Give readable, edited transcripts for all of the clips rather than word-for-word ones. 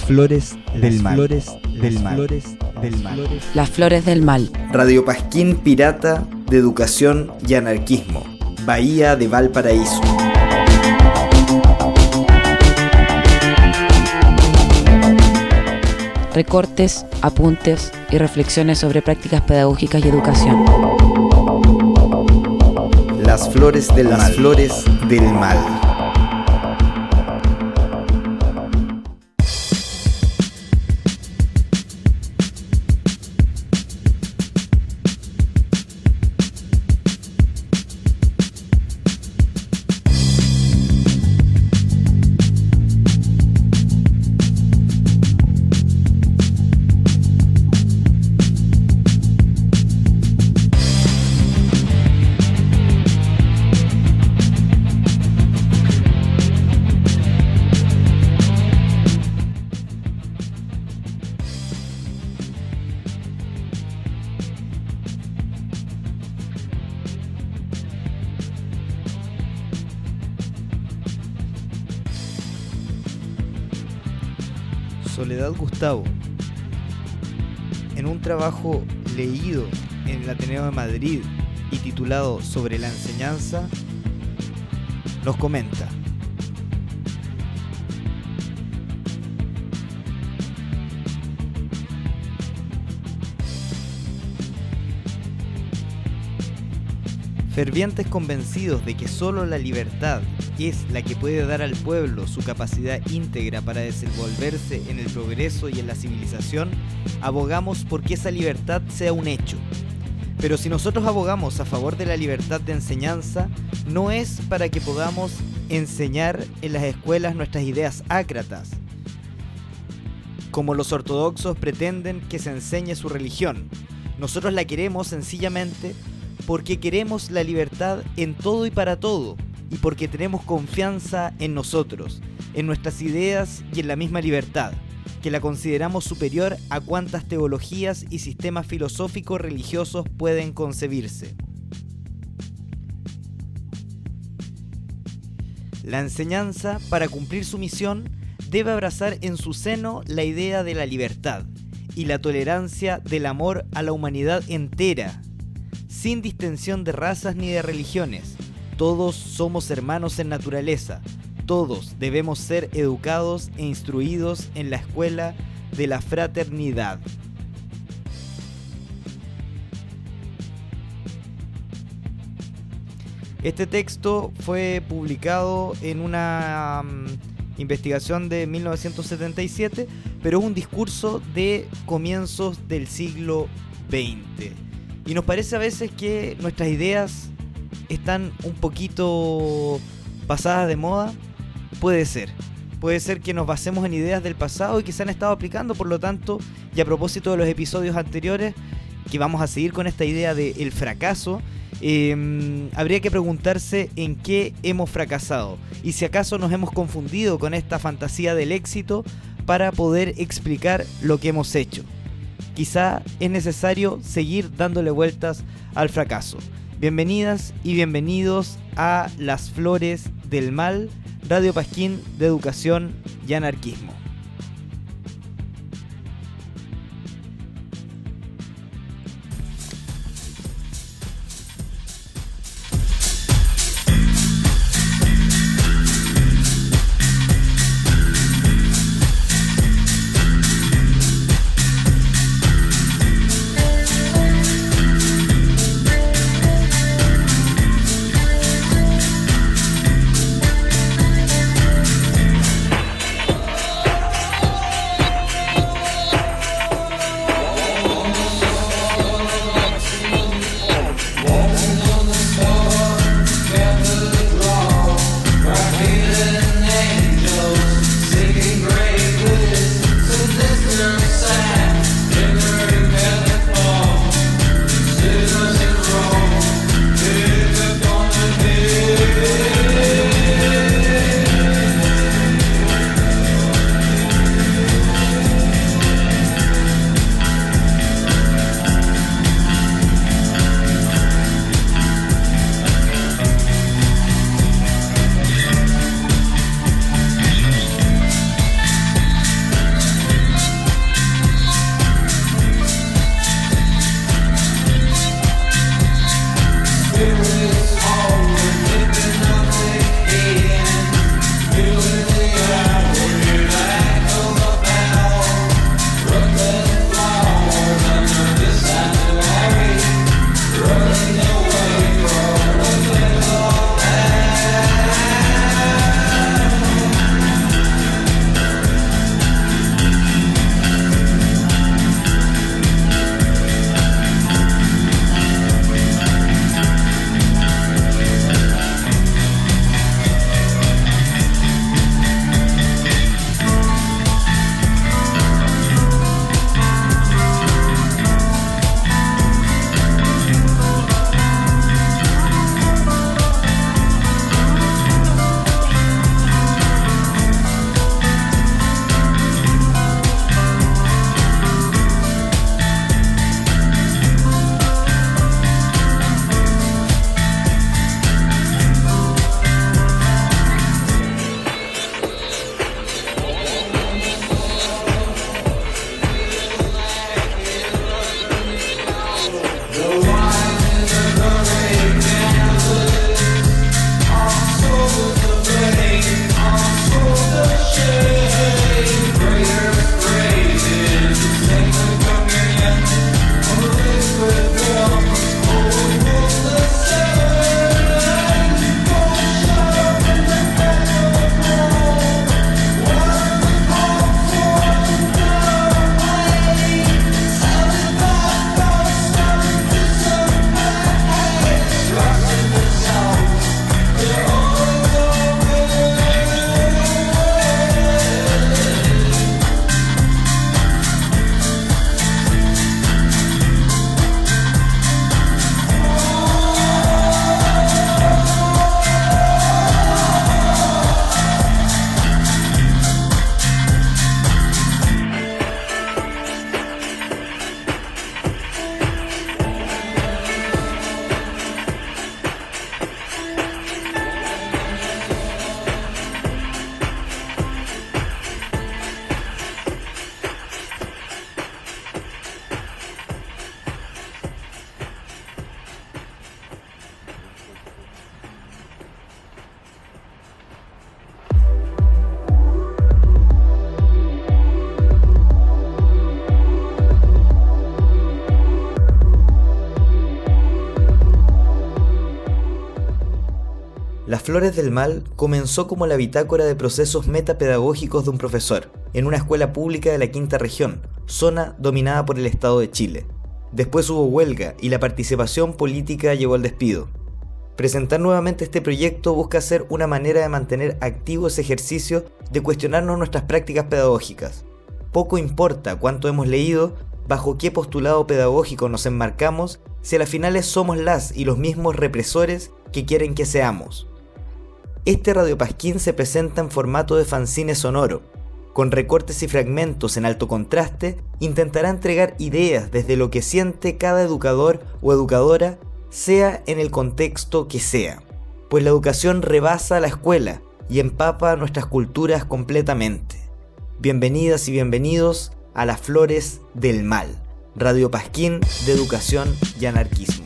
flores del mal. Flores del mal. Flores del mal. Las flores del mal. Radio Pasquín Pirata de Educación y Anarquismo. Bahía de Valparaíso. Recortes, apuntes y reflexiones sobre prácticas pedagógicas y educación. Las flores del mal. Las flores del mal. Soledad Gustavo, en un trabajo leído en el Ateneo de Madrid y titulado Sobre la enseñanza, nos comenta: fervientes convencidos de que solo la libertad es la que puede dar al pueblo su capacidad íntegra para desenvolverse en el progreso y en la civilización, abogamos por que esa libertad sea un hecho. Pero si nosotros abogamos a favor de la libertad de enseñanza, no es para que podamos enseñar en las escuelas nuestras ideas ácratas, como los ortodoxos pretenden que se enseñe su religión. Nosotros la queremos sencillamente porque queremos la libertad en todo y para todo, y porque tenemos confianza en nosotros, en nuestras ideas y en la misma libertad, que la consideramos superior a cuantas teologías y sistemas filosóficos religiosos pueden concebirse. La enseñanza, para cumplir su misión, debe abrazar en su seno la idea de la libertad y la tolerancia del amor a la humanidad entera, sin distinción de razas ni de religiones. Todos somos hermanos en naturaleza. Todos debemos ser educados e instruidos en la escuela de la fraternidad. Este texto fue publicado en una investigación de 1977, pero es un discurso de comienzos del siglo XX. Y nos parece a veces que nuestras ideas están un poquito pasadas de moda. Puede ser que nos basemos en ideas del pasado y que se han estado aplicando, por lo tanto, y a propósito de los episodios anteriores, que vamos a seguir con esta idea del fracaso, habría que preguntarse en qué hemos fracasado y si acaso nos hemos confundido con esta fantasía del éxito para poder explicar lo que hemos hecho. Quizá es necesario seguir dándole vueltas al fracaso. Bienvenidas y bienvenidos a Las Flores del Mal, Radio Pasquín de Educación y Anarquismo. Las Flores del Mal comenzó como la bitácora de procesos metapedagógicos de un profesor, en una escuela pública de la Quinta Región, zona dominada por el Estado de Chile. Después hubo huelga y la participación política llevó al despido. Presentar nuevamente este proyecto busca ser una manera de mantener activo ese ejercicio de cuestionarnos nuestras prácticas pedagógicas. Poco importa cuánto hemos leído, bajo qué postulado pedagógico nos enmarcamos, si a las finales somos las y los mismos represores que quieren que seamos. Este Radio Pasquín se presenta en formato de fanzine sonoro. Con recortes y fragmentos en alto contraste, intentará entregar ideas desde lo que siente cada educador o educadora, sea en el contexto que sea. Pues la educación rebasa la escuela y empapa nuestras culturas completamente. Bienvenidas y bienvenidos a Las Flores del Mal, Radio Pasquín de Educación y Anarquismo.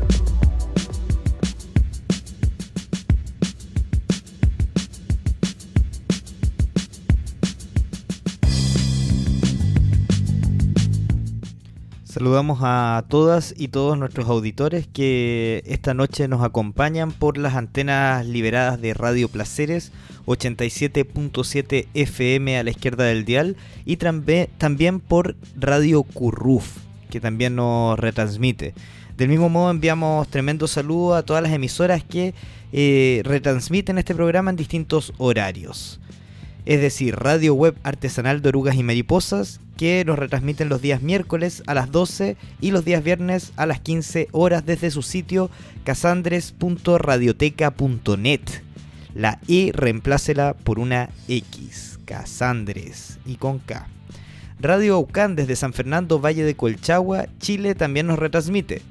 Saludamos a todas y todos nuestros auditores que esta noche nos acompañan por las antenas liberadas de Radio Placeres 87.7 FM a la izquierda del dial y también por Radio Curruf, que también nos retransmite. Del mismo modo enviamos tremendo saludo a todas las emisoras que retransmiten este programa en distintos horarios. Es decir, Radio Web Artesanal de Orugas y Mariposas, que nos retransmiten los días miércoles a las 12 y los días viernes a las 15 horas desde su sitio casandres.radioteca.net. La E reemplácela por una X, Casandres, y con K. Radio Aucán desde San Fernando, Valle de Colchagua, Chile, también nos retransmite.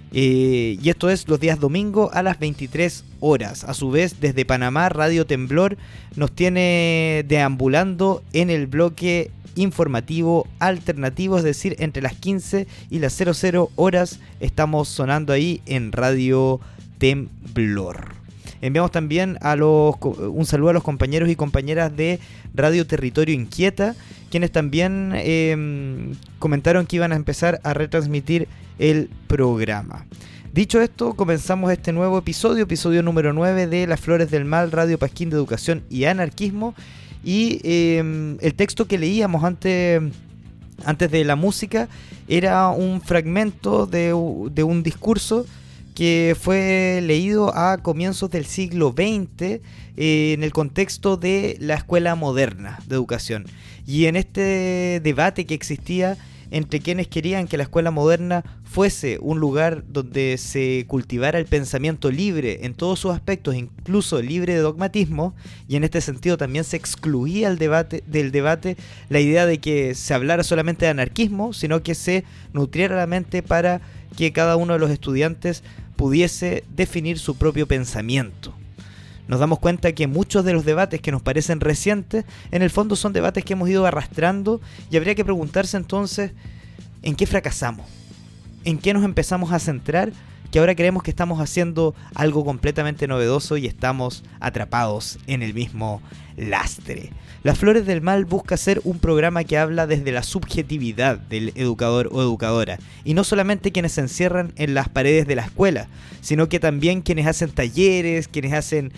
Y esto es los días domingo a las 23 horas. A su vez, desde Panamá, Radio Temblor nos tiene deambulando en el bloque informativo alternativo, es decir, entre las 15 y las 00 horas estamos sonando ahí en Radio Temblor. Enviamos también un saludo a los compañeros y compañeras de Radio Territorio Inquieta, quienes también comentaron que iban a empezar a retransmitir el programa. Dicho esto, comenzamos este nuevo episodio número 9 de Las Flores del Mal, Radio Pasquín de Educación y Anarquismo. Y el texto que leíamos antes de la música era un fragmento de un discurso que fue leído a comienzos del siglo XX en el contexto de la escuela moderna de educación. Y en este debate que existía entre quienes querían que la escuela moderna fuese un lugar donde se cultivara el pensamiento libre en todos sus aspectos, incluso libre de dogmatismo, y en este sentido también se excluía del debate la idea de que se hablara solamente de anarquismo, sino que se nutriera la mente para que cada uno de los estudiantes pudiese definir su propio pensamiento. Nos damos cuenta que muchos de los debates que nos parecen recientes, en el fondo son debates que hemos ido arrastrando, y habría que preguntarse entonces, ¿en qué fracasamos? ¿En qué nos empezamos a centrar? Que ahora creemos que estamos haciendo algo completamente novedoso y estamos atrapados en el mismo lastre. Las Flores del Mal busca ser un programa que habla desde la subjetividad del educador o educadora, y no solamente quienes se encierran en las paredes de la escuela, sino que también quienes hacen talleres, quienes hacen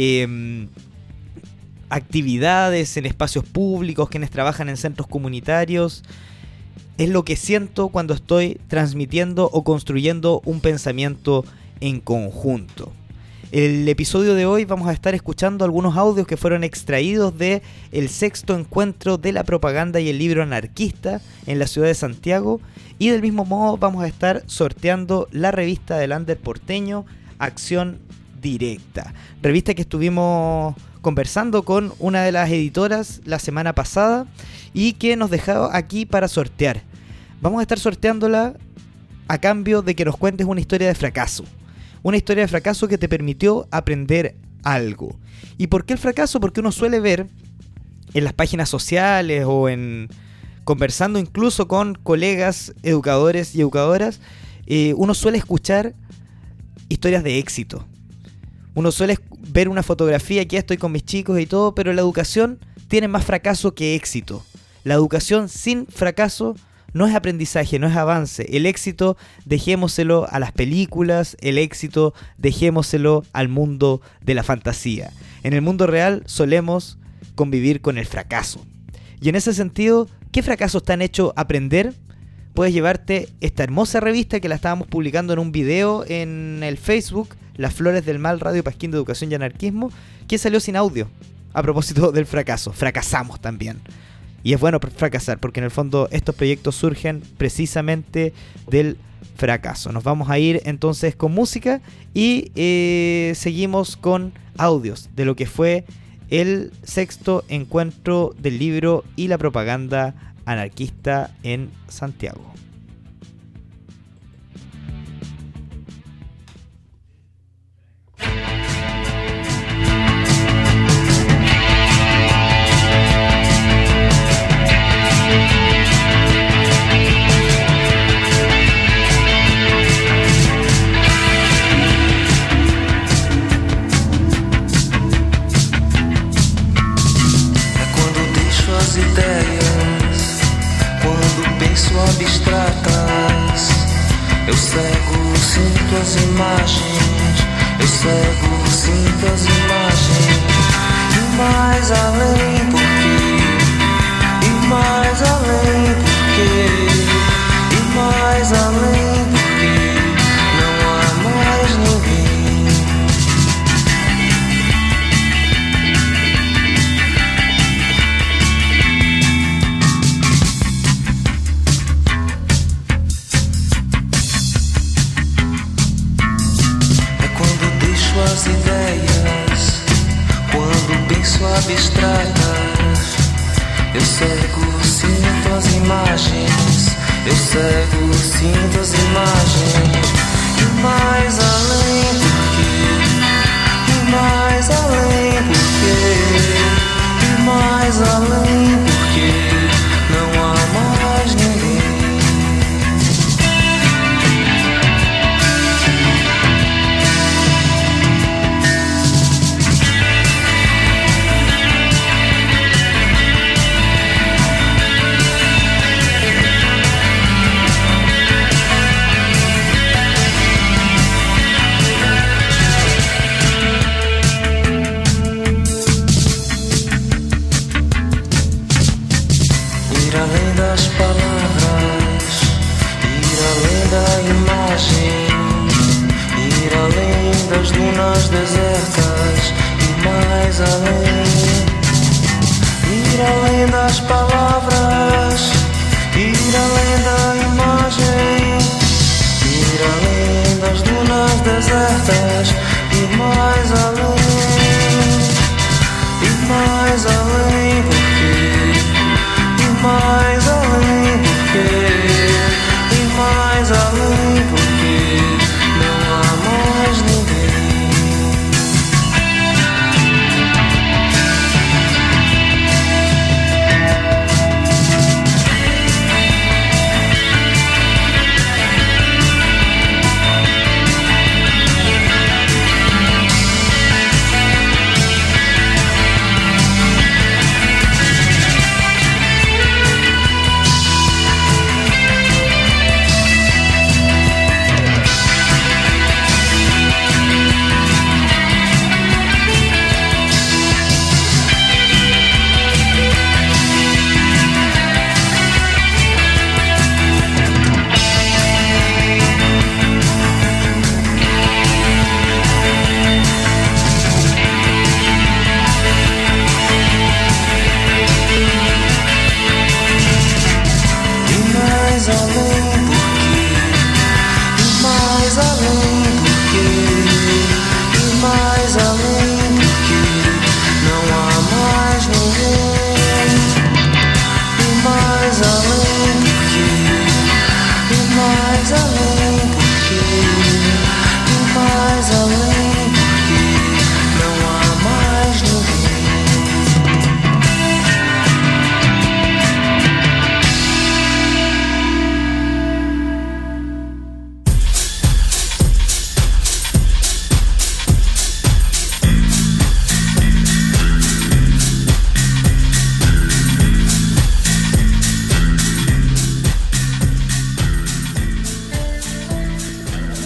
actividades en espacios públicos, quienes trabajan en centros comunitarios. Es lo que siento cuando estoy transmitiendo o construyendo un pensamiento en conjunto. El episodio de hoy vamos a estar escuchando algunos audios que fueron extraídos de el 6º encuentro de la propaganda y el libro anarquista en la ciudad de Santiago, y del mismo modo vamos a estar sorteando la revista del Under porteño Acción Directa, revista que estuvimos conversando con una de las editoras la semana pasada y que nos dejaba aquí para sortear. Vamos a estar sorteándola a cambio de que nos cuentes una historia de fracaso. Una historia de fracaso que te permitió aprender algo. ¿Y por qué el fracaso? Porque uno suele ver en las páginas sociales o conversando incluso con colegas educadores y educadoras, uno suele escuchar historias de éxito. Uno suele ver una fotografía, aquí estoy con mis chicos y todo, pero la educación tiene más fracaso que éxito. La educación sin fracaso no es aprendizaje, no es avance. El éxito dejémoselo a las películas, el éxito dejémoselo al mundo de la fantasía. En el mundo real solemos convivir con el fracaso. Y en ese sentido, ¿qué fracasos te han hecho aprender? Puedes llevarte esta hermosa revista que la estábamos publicando en un video en el Facebook, Las Flores del Mal, Radio Pasquín de Educación y Anarquismo, que salió sin audio a propósito del fracaso. Fracasamos también. Y es bueno fracasar, porque en el fondo estos proyectos surgen precisamente del fracaso. Nos vamos a ir entonces con música y seguimos con audios de lo que fue el 6º encuentro del libro y la propaganda anarquista en Santiago. Abstratas, eu cego sinto as imagens, eu cego sinto as imagens, e mais além porque, e mais além porque, e mais além porque não há mais ninguém. As ideias, quando penso abstratas, eu cego sinto as imagens, eu cego sinto as imagens, e mais além porque, e mais além porque, e mais além porque não há mais ninguém. Das dunas desertas e mais além, ir além das palavras, ir além da imagem, ir além das dunas desertas e mais além, e mais além porque, e mais além porque, e mais além porque não há mais ninguém.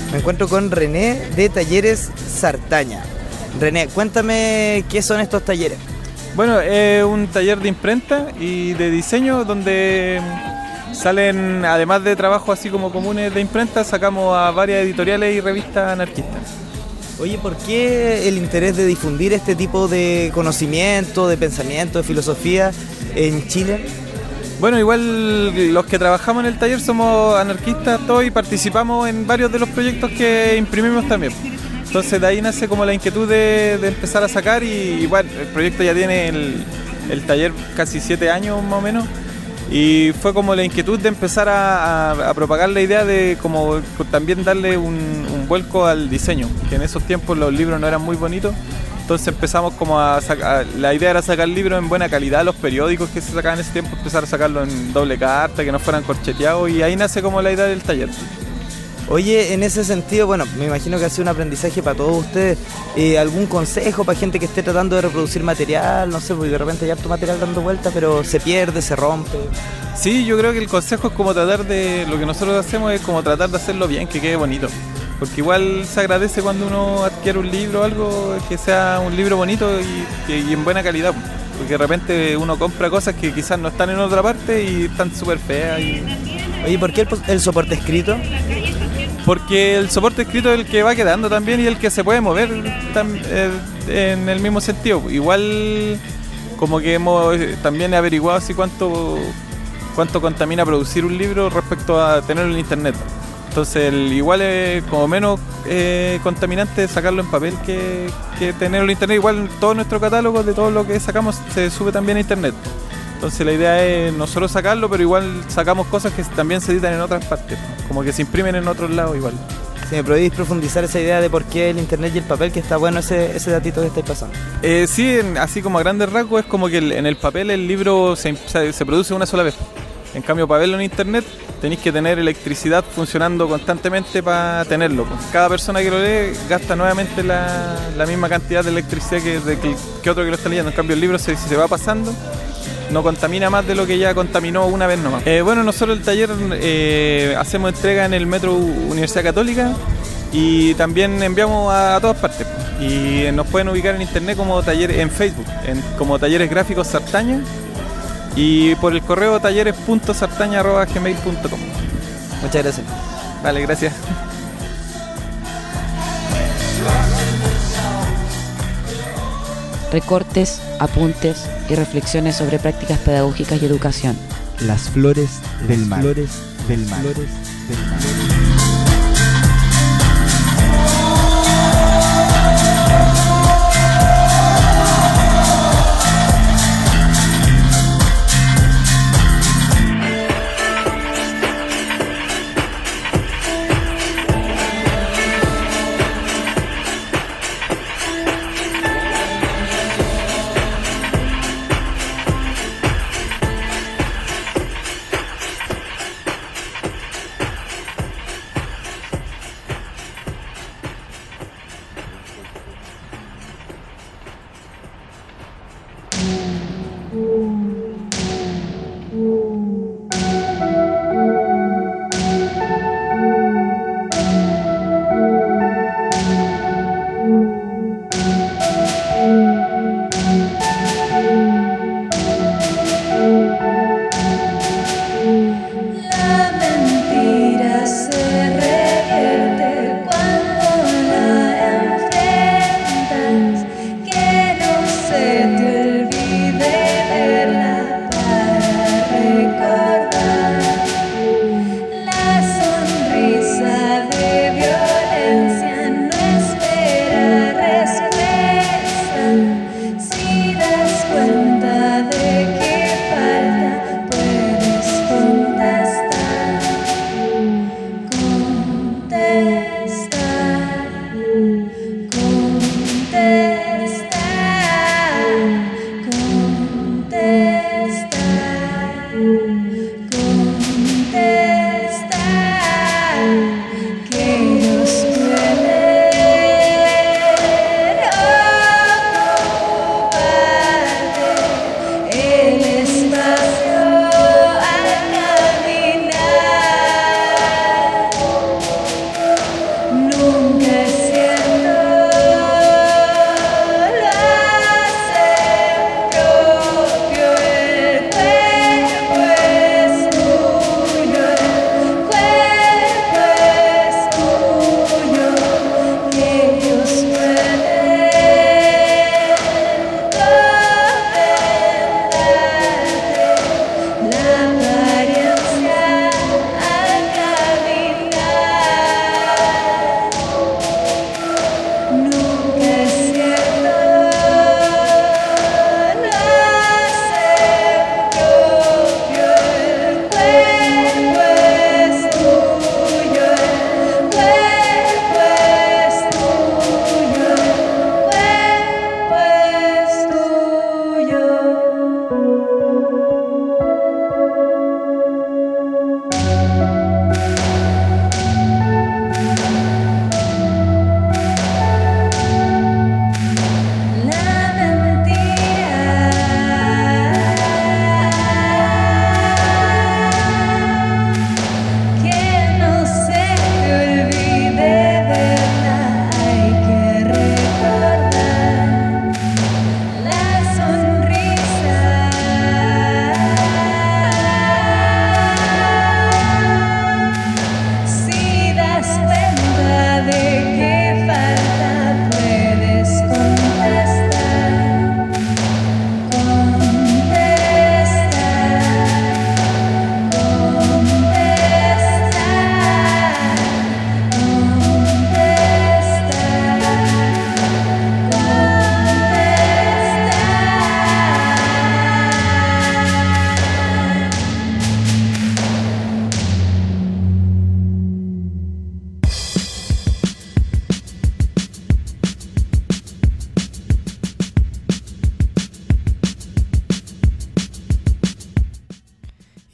Me encuentro con René de Talleres Sartaña. René, cuéntame qué son estos talleres. Bueno, un taller de imprenta y de diseño donde salen, además de trabajos así como comunes de imprenta, sacamos a varias editoriales y revistas anarquistas. Oye, ¿por qué el interés de difundir este tipo de conocimiento, de pensamiento, de filosofía en Chile? Bueno, igual los que trabajamos en el taller somos anarquistas todos y participamos en varios de los proyectos que imprimimos también. Entonces de ahí nace como la inquietud de empezar a sacar y bueno, el proyecto ya tiene el taller casi 7 años más o menos y fue como la inquietud de empezar a propagar la idea de como también darle un vuelco al diseño, que en esos tiempos los libros no eran muy bonitos. Entonces empezamos como la idea era sacar libros en buena calidad, los periódicos que se sacaban en ese tiempo, empezar a sacarlos en doble carta, que no fueran corcheteados y ahí nace como la idea del taller. Oye, en ese sentido, bueno, me imagino que ha sido un aprendizaje para todos ustedes. ¿Algún consejo para gente que esté tratando de reproducir material? No sé, porque de repente hay harto material dando vueltas, pero se pierde, se rompe. Sí, yo creo que el consejo es como tratar de, lo que nosotros hacemos es como tratar de hacerlo bien, que quede bonito. Porque igual se agradece cuando uno adquiere un libro o algo, que sea un libro bonito y en buena calidad. Porque de repente uno compra cosas que quizás no están en otra parte y están súper feas. Oye, ¿por qué el soporte escrito? Porque el soporte escrito es el que va quedando también y el que se puede mover en el mismo sentido. Igual como que hemos también averiguado así cuánto contamina producir un libro respecto a tenerlo en internet. Entonces igual es como menos contaminante sacarlo en papel que tenerlo en internet. Igual todo nuestro catálogo de todo lo que sacamos se sube también a internet. Entonces la idea es nosotros sacarlo, pero igual sacamos cosas que también se editan en otras partes, como que se imprimen en otros lados igual. Si me podéis profundizar esa idea de por qué el internet y el papel, que está bueno ese datito que estáis pasando. Sí, así como a grandes rasgos es como que en el papel el libro se produce una sola vez. En cambio, para verlo en internet tenéis que tener electricidad funcionando constantemente para tenerlo. Cada persona que lo lee gasta nuevamente la misma cantidad de electricidad que otro que lo está leyendo. En cambio, el libro si se va pasando no contamina más de lo que ya contaminó una vez nomás. Bueno, nosotros el taller hacemos entrega en el Metro Universidad Católica y también enviamos a todas partes. Y nos pueden ubicar en internet como taller en Facebook, como Talleres Gráficos Sartaña y por el correo talleres.sartaña@gmail.com. Muchas gracias. Vale, gracias. Recortes, apuntes y reflexiones sobre prácticas pedagógicas y educación. Las flores del mar. Flores del mar.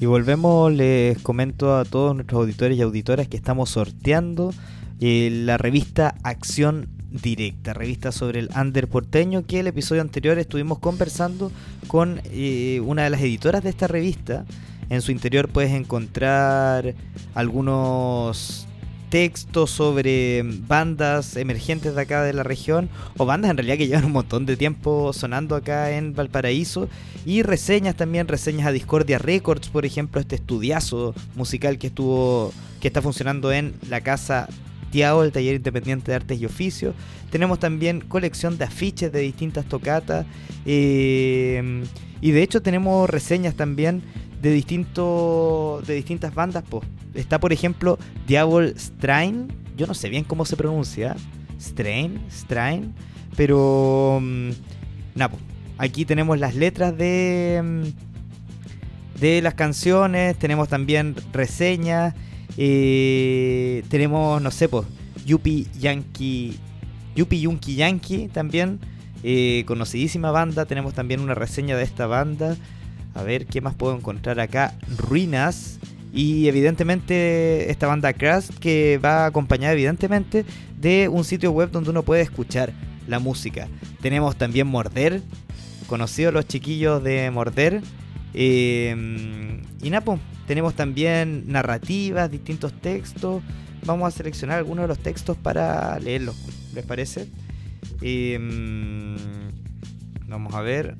Y volvemos, les comento a todos nuestros auditores y auditoras que estamos sorteando la revista Acción Directa, revista sobre el under porteño, que el episodio anterior estuvimos conversando con una de las editoras de esta revista. En su interior puedes encontrar algunos textos sobre bandas emergentes de acá de la región, o bandas en realidad que llevan un montón de tiempo sonando acá en Valparaíso, y reseñas también, reseñas a Discordia Records, por ejemplo, este estudiazo musical que está funcionando en la Casa Tiao, el taller independiente de artes y oficios. Tenemos también colección de afiches de distintas tocatas, y de hecho tenemos reseñas también de distintas bandas. Está, por ejemplo, Diabol Strain. Yo no sé bien cómo se pronuncia. Strain, pero aquí tenemos las letras de las canciones. Tenemos también reseñas. Tenemos, no sé, Yuppie Yankee también, conocidísima banda. Tenemos también una reseña de esta banda. A ver, ¿qué más puedo encontrar acá? Ruinas. Y evidentemente esta banda Crash, que va acompañada evidentemente de un sitio web donde uno puede escuchar la música. Tenemos también Morder, conocidos los chiquillos de Morder. Y Napo, tenemos también narrativas, distintos textos. Vamos a seleccionar algunos de los textos para leerlos, ¿les parece? Vamos a ver.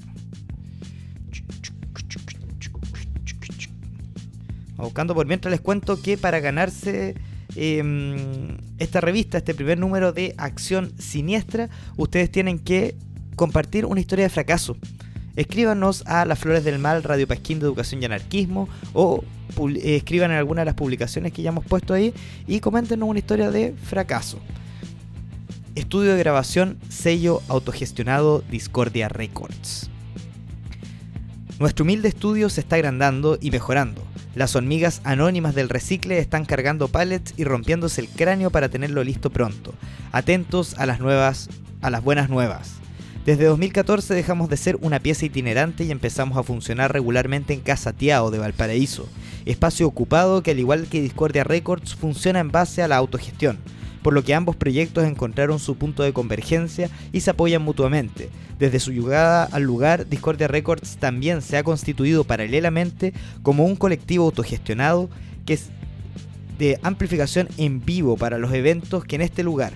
Buscando por mientras, les cuento que para ganarse esta revista, este primer número de Acción Siniestra, ustedes tienen que compartir una historia de fracaso. Escríbanos a Las Flores del Mal, Radio Pasquín de Educación y Anarquismo, o escriban en alguna de las publicaciones que ya hemos puesto ahí y coméntenos una historia de fracaso. Estudio de grabación, sello autogestionado Discordia Records. Nuestro humilde estudio se está agrandando y mejorando. Las hormigas anónimas del recicle están cargando pallets y rompiéndose el cráneo para tenerlo listo pronto. Atentos a las buenas nuevas. Desde 2014 dejamos de ser una pieza itinerante y empezamos a funcionar regularmente en Casa Tiao de Valparaíso, espacio ocupado que, al igual que Discordia Records, funciona en base a la autogestión, por lo que ambos proyectos encontraron su punto de convergencia y se apoyan mutuamente. Desde su llegada al lugar, Discordia Records también se ha constituido paralelamente como un colectivo autogestionado que es de amplificación en vivo para los eventos que en este lugar,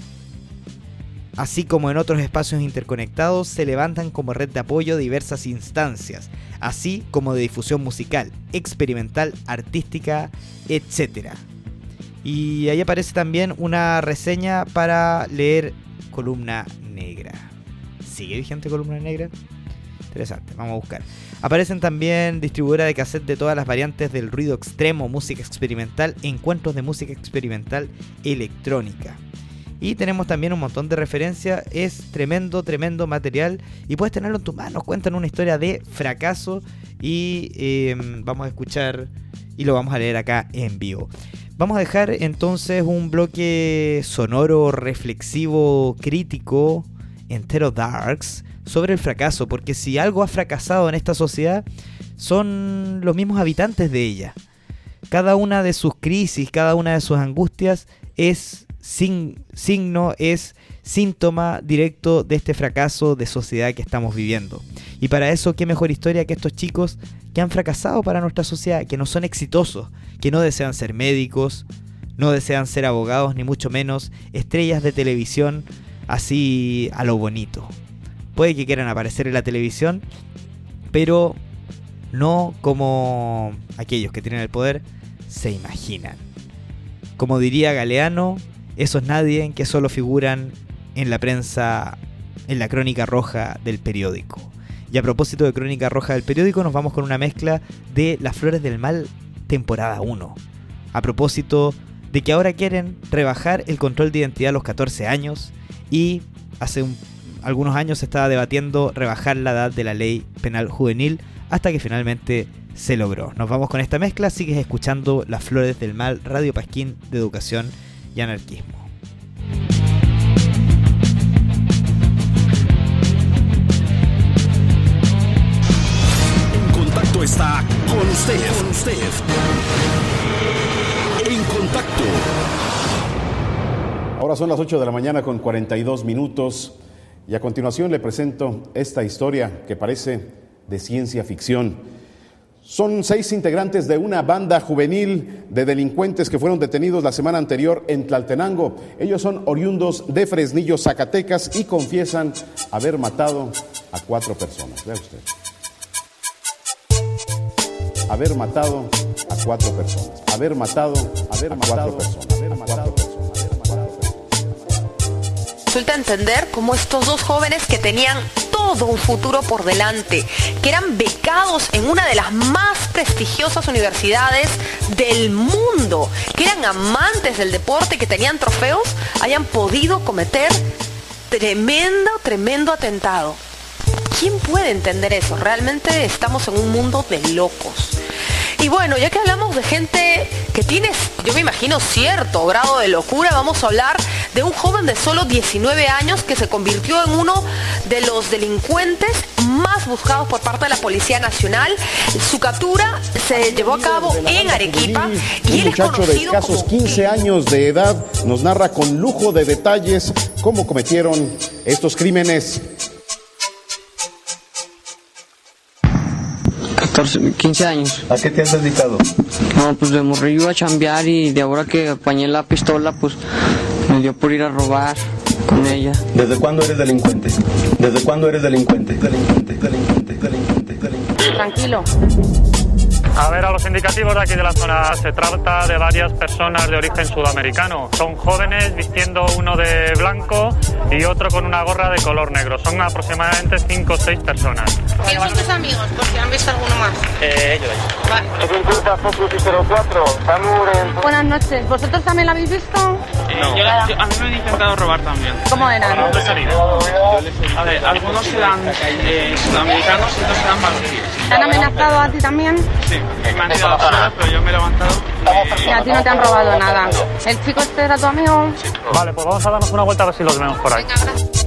así como en otros espacios interconectados, se levantan como red de apoyo de diversas instancias, así como de difusión musical, experimental, artística, etc. Y ahí aparece también una reseña para leer Columna Negra. ¿Sigue vigente Columna Negra? Interesante, vamos a buscar. Aparecen también distribuidora de cassette de todas las variantes del ruido extremo, música experimental, encuentros de música experimental electrónica. Y tenemos también un montón de referencias. Es tremendo material y puedes tenerlo en tus manos. Cuentan una historia de fracaso y vamos a escuchar y lo vamos a leer acá en vivo. Vamos a dejar entonces un bloque sonoro, reflexivo, crítico, entero darks, sobre el fracaso, porque si algo ha fracasado en esta sociedad son los mismos habitantes de ella. Cada una de sus crisis, cada una de sus angustias es signo, es síntoma directo de este fracaso de sociedad que estamos viviendo. Y para eso, qué mejor historia que estos chicos que han fracasado para nuestra sociedad, que no son exitosos, que no desean ser médicos, no desean ser abogados, ni mucho menos estrellas de televisión así a lo bonito. Puede que quieran aparecer en la televisión, pero no como aquellos que tienen el poder se imaginan. Como diría Galeano, esos nadie que solo figuran en la prensa, en la crónica roja del periódico. Y a propósito de crónica roja del periódico, nos vamos con una mezcla de Las Flores del Mal, temporada 1. A propósito de que ahora quieren rebajar el control de identidad a los 14 años y hace algunos años se estaba debatiendo rebajar la edad de la ley penal juvenil hasta que finalmente se logró. Nos vamos con esta mezcla, sigues escuchando Las Flores del Mal, Radio Pasquín de Educación y Anarquismo. Un contacto está con usted. En contacto. Ahora son las 8 de la mañana con 42 minutos y a continuación le presento esta historia que parece de ciencia ficción. Son 6 integrantes de una banda juvenil de delincuentes que fueron detenidos la semana anterior en Tlaltenango. Ellos son oriundos de Fresnillo, Zacatecas, y confiesan haber matado a 4 personas. Vea usted. Haber matado a 4 personas. Haber matado a 4 personas. Resulta entender cómo estos 2 jóvenes que tenían todo un futuro por delante, que eran becados en una de las más prestigiosas universidades del mundo, que eran amantes del deporte, que tenían trofeos, hayan podido cometer tremendo atentado. ¿Quién puede entender eso? Realmente estamos en un mundo de locos. Y bueno, ya que hablamos de gente que tiene, yo me imagino, cierto grado de locura, vamos a hablar de un joven de solo 19 años que se convirtió en uno de los delincuentes más buscados por parte de la Policía Nacional. Su captura se llevó a cabo en Arequipa y él es conocido como... Un muchacho de escasos 15 años de edad nos narra con lujo de detalles cómo cometieron estos crímenes. 15 años. ¿A qué te has dedicado? No, pues de morrillo a chambear y de ahora que apañé la pistola, pues me dio por ir a robar con ella. ¿Desde cuándo eres delincuente? ¿Desde cuándo eres delincuente? Delincuente. Tranquilo. A ver, a los indicativos de aquí de la zona, se trata de varias personas de origen sudamericano. Son jóvenes vistiendo uno de blanco y otro con una gorra de color negro. Son aproximadamente 5 o 6 personas. ¿Quiénes son tus amigos? Por si han visto alguno más. Ellos. Vale. Buenas noches. ¿Vosotros también la habéis visto? A mí me han intentado robar también. ¿Cómo eran? ¿A dónde salido? A ver, algunos eran sudamericanos y otros eran marroquíes. ¿Te han amenazado a ti también? Sí, me han ido a la sala, pero yo me he levantado y a ti no te han robado nada. ¿El chico este era tu amigo? Sí. Vale, pues vamos a darnos una vuelta a ver si los vemos por ahí. Venga, gracias.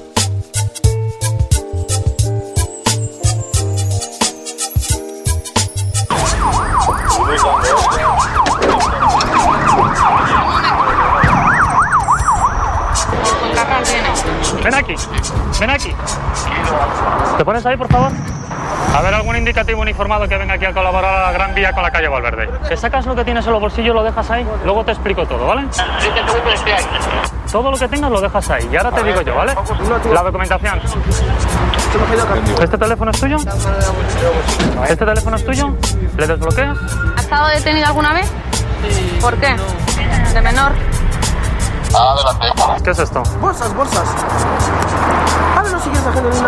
Ven aquí. ¿Te pones ahí, por favor? A ver, algún indicativo uniformado que venga aquí a colaborar a la Gran Vía con la calle Valverde. Te sacas lo que tienes en los bolsillos, lo dejas ahí, luego te explico todo, ¿vale? Todo lo que tengas lo dejas ahí, y ahora te digo yo, ¿vale? La documentación. ¿Este teléfono es tuyo? ¿Este teléfono es tuyo? ¿Le desbloqueas? ¿Has estado detenido alguna vez? ¿Por qué? ¿De menor? Adelante. ¿Qué es esto? Bolsas. A ver, no sigues la genuina.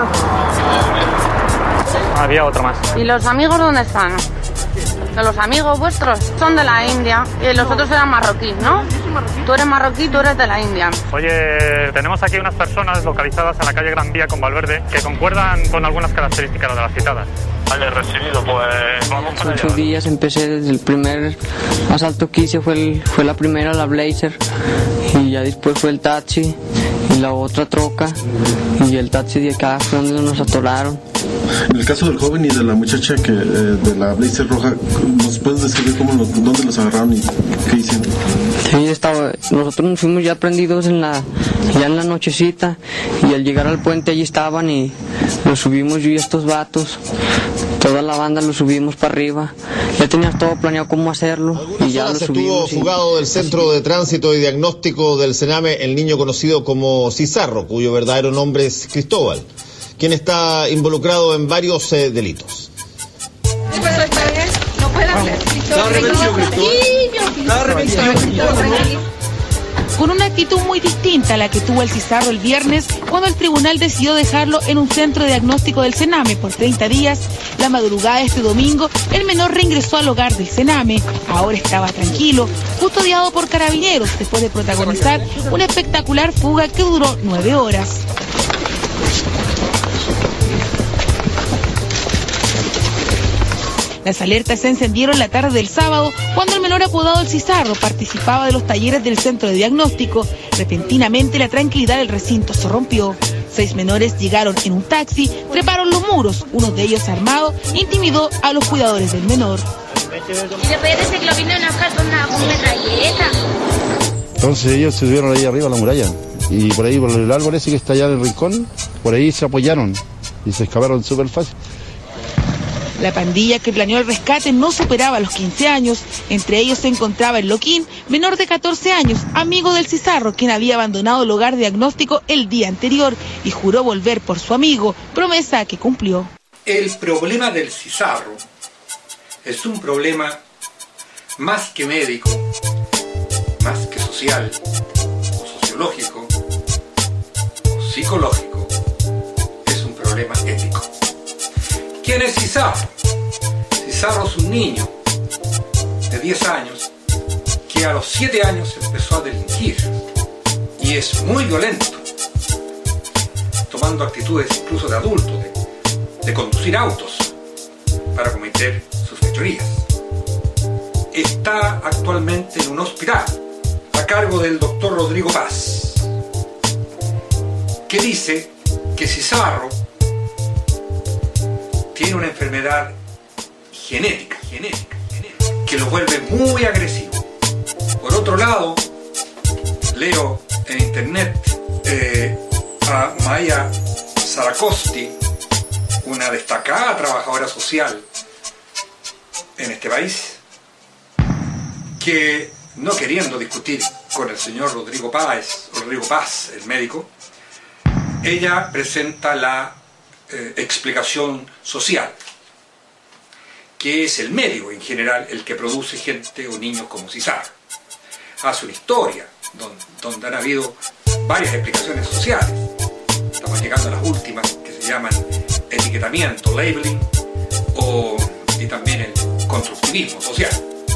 Había otro más. ¿Y los amigos dónde están? Los amigos vuestros son de la India y los otros eran marroquíes, ¿no? Tú eres marroquí, tú eres de la India. Oye, tenemos aquí unas personas localizadas en la calle Gran Vía con Valverde que concuerdan con algunas características de las citadas. Vale, recibido, pues vamos para allá. 8 días empecé, desde el primer asalto que hice fue la primera, la Blazer, y ya después fue el taxi y la otra troca, y el taxi de acá fue donde nos atoraron. En el caso del joven y de la muchacha que de la Blazer roja, ¿nos puedes describir dónde los agarraron y qué hicieron? Sí, nosotros nos fuimos ya prendidos ya en la nochecita, y al llegar al puente allí estaban y los subimos yo y estos vatos, toda la banda lo subimos para arriba. Ya tenías todo planeado cómo hacerlo y ya lo subimos. Estuvo fugado del Centro de Tránsito y Diagnóstico del Sename el niño conocido como Cizarro, cuyo verdadero nombre es Cristóbal, quien está involucrado en varios delitos. No puede hablar. Con una actitud muy distinta a la que tuvo el Cizarro el viernes, cuando el tribunal decidió dejarlo en un centro de diagnóstico del Sename por 30 días, la madrugada de este domingo, el menor reingresó al hogar del Sename. Ahora estaba tranquilo, custodiado por carabineros, después de protagonizar una espectacular fuga que duró 9 horas. Las alertas se encendieron la tarde del sábado cuando el menor apodado El Cizarro participaba de los talleres del centro de diagnóstico. Repentinamente la tranquilidad del recinto se rompió. 6 menores llegaron en un taxi, treparon los muros, uno de ellos armado intimidó a los cuidadores del menor. Y después de que lo vino con metralleta. Entonces ellos se subieron ahí arriba a la muralla y por ahí, por el árbol ese que está allá en el rincón, por ahí se apoyaron y se escaparon súper fácil. La pandilla que planeó el rescate no superaba los 15 años. Entre ellos se encontraba el Loquín, menor de 14 años, amigo del Cizarro, quien había abandonado el hogar de diagnóstico el día anterior y juró volver por su amigo, promesa que cumplió. El problema del Cizarro es un problema más que médico, más que social, o sociológico, o psicológico, es un problema ético. ¿Quién es Cizarro? Cizarro es un niño de 10 años que a los 7 años empezó a delinquir y es muy violento, tomando actitudes incluso de adulto, de conducir autos para cometer sus fechorías. Está actualmente en un hospital a cargo del doctor Rodrigo Paz, que dice que Cizarro tiene una enfermedad genética, que lo vuelve muy agresivo. Por otro lado, leo en internet a Maya Saracosti, una destacada trabajadora social en este país, que no queriendo discutir con el señor Rodrigo Paz, el médico, ella presenta la explicación social, que es el medio en general el que produce gente o niños como Cizarro. Hace una historia donde han habido varias explicaciones sociales. Estamos llegando a las últimas, que se llaman etiquetamiento, labeling, y también el constructivismo social.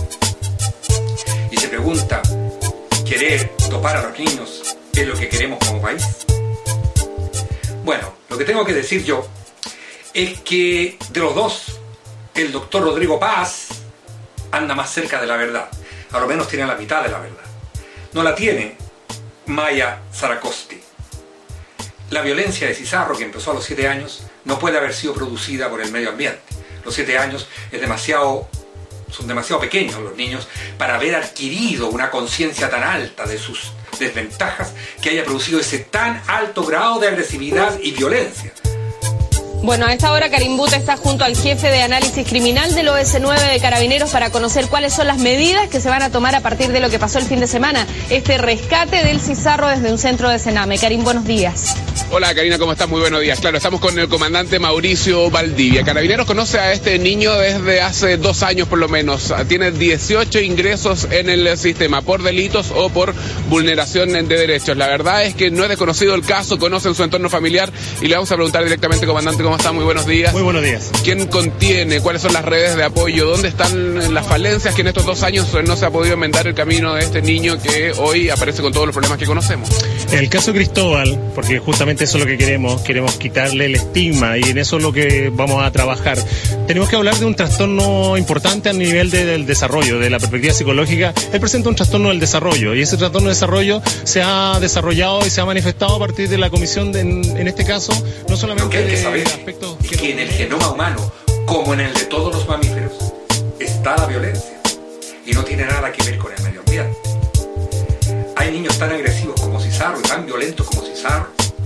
Y se pregunta, ¿querer dopar a los niños es lo que queremos como país? Bueno, lo que tengo que decir yo es que de los dos, el doctor Rodrigo Paz anda más cerca de la verdad. A lo menos tiene la mitad de la verdad. No la tiene Maya Saracosti. La violencia de Cizarro, que empezó a los 7 años, no puede haber sido producida por el medio ambiente. Los 7 años son demasiado pequeños los niños para haber adquirido una conciencia tan alta de sus desventajas que haya producido ese tan alto grado de agresividad y violencia. Bueno, a esta hora Karim Buta está junto al jefe de análisis criminal del OS9 de Carabineros para conocer cuáles son las medidas que se van a tomar a partir de lo que pasó el fin de semana, este rescate del Cizarro desde un centro de Sename. Karim, buenos días. Hola Karina, ¿cómo estás? Muy buenos días. Claro, estamos con el comandante Mauricio Valdivia. Carabineros conoce a este niño desde hace 2 años por lo menos. Tiene 18 ingresos en el sistema por delitos o por vulneración de derechos. La verdad es que no es desconocido el caso, conocen su entorno familiar y le vamos a preguntar directamente, comandante, ¿cómo está? Muy buenos días. Muy buenos días. ¿Quién contiene? ¿Cuáles son las redes de apoyo? ¿Dónde están las falencias que en estos 2 años no se ha podido enmendar el camino de este niño que hoy aparece con todos los problemas que conocemos? El caso Cristóbal, porque justamente eso es lo que queremos quitarle el estigma y en eso es lo que vamos a trabajar. Tenemos que hablar de un trastorno importante a nivel del desarrollo, de la perspectiva psicológica. Él presenta un trastorno del desarrollo y ese trastorno de desarrollo se ha desarrollado y se ha manifestado a partir de la comisión, en este caso, no solamente lo que hay que saber es que en el genoma humano, como en el de todos los mamíferos, está la violencia y no tiene nada que ver con el medio ambiente. Hay niños tan agresivos como Cizarro y tan violentos como Cizarro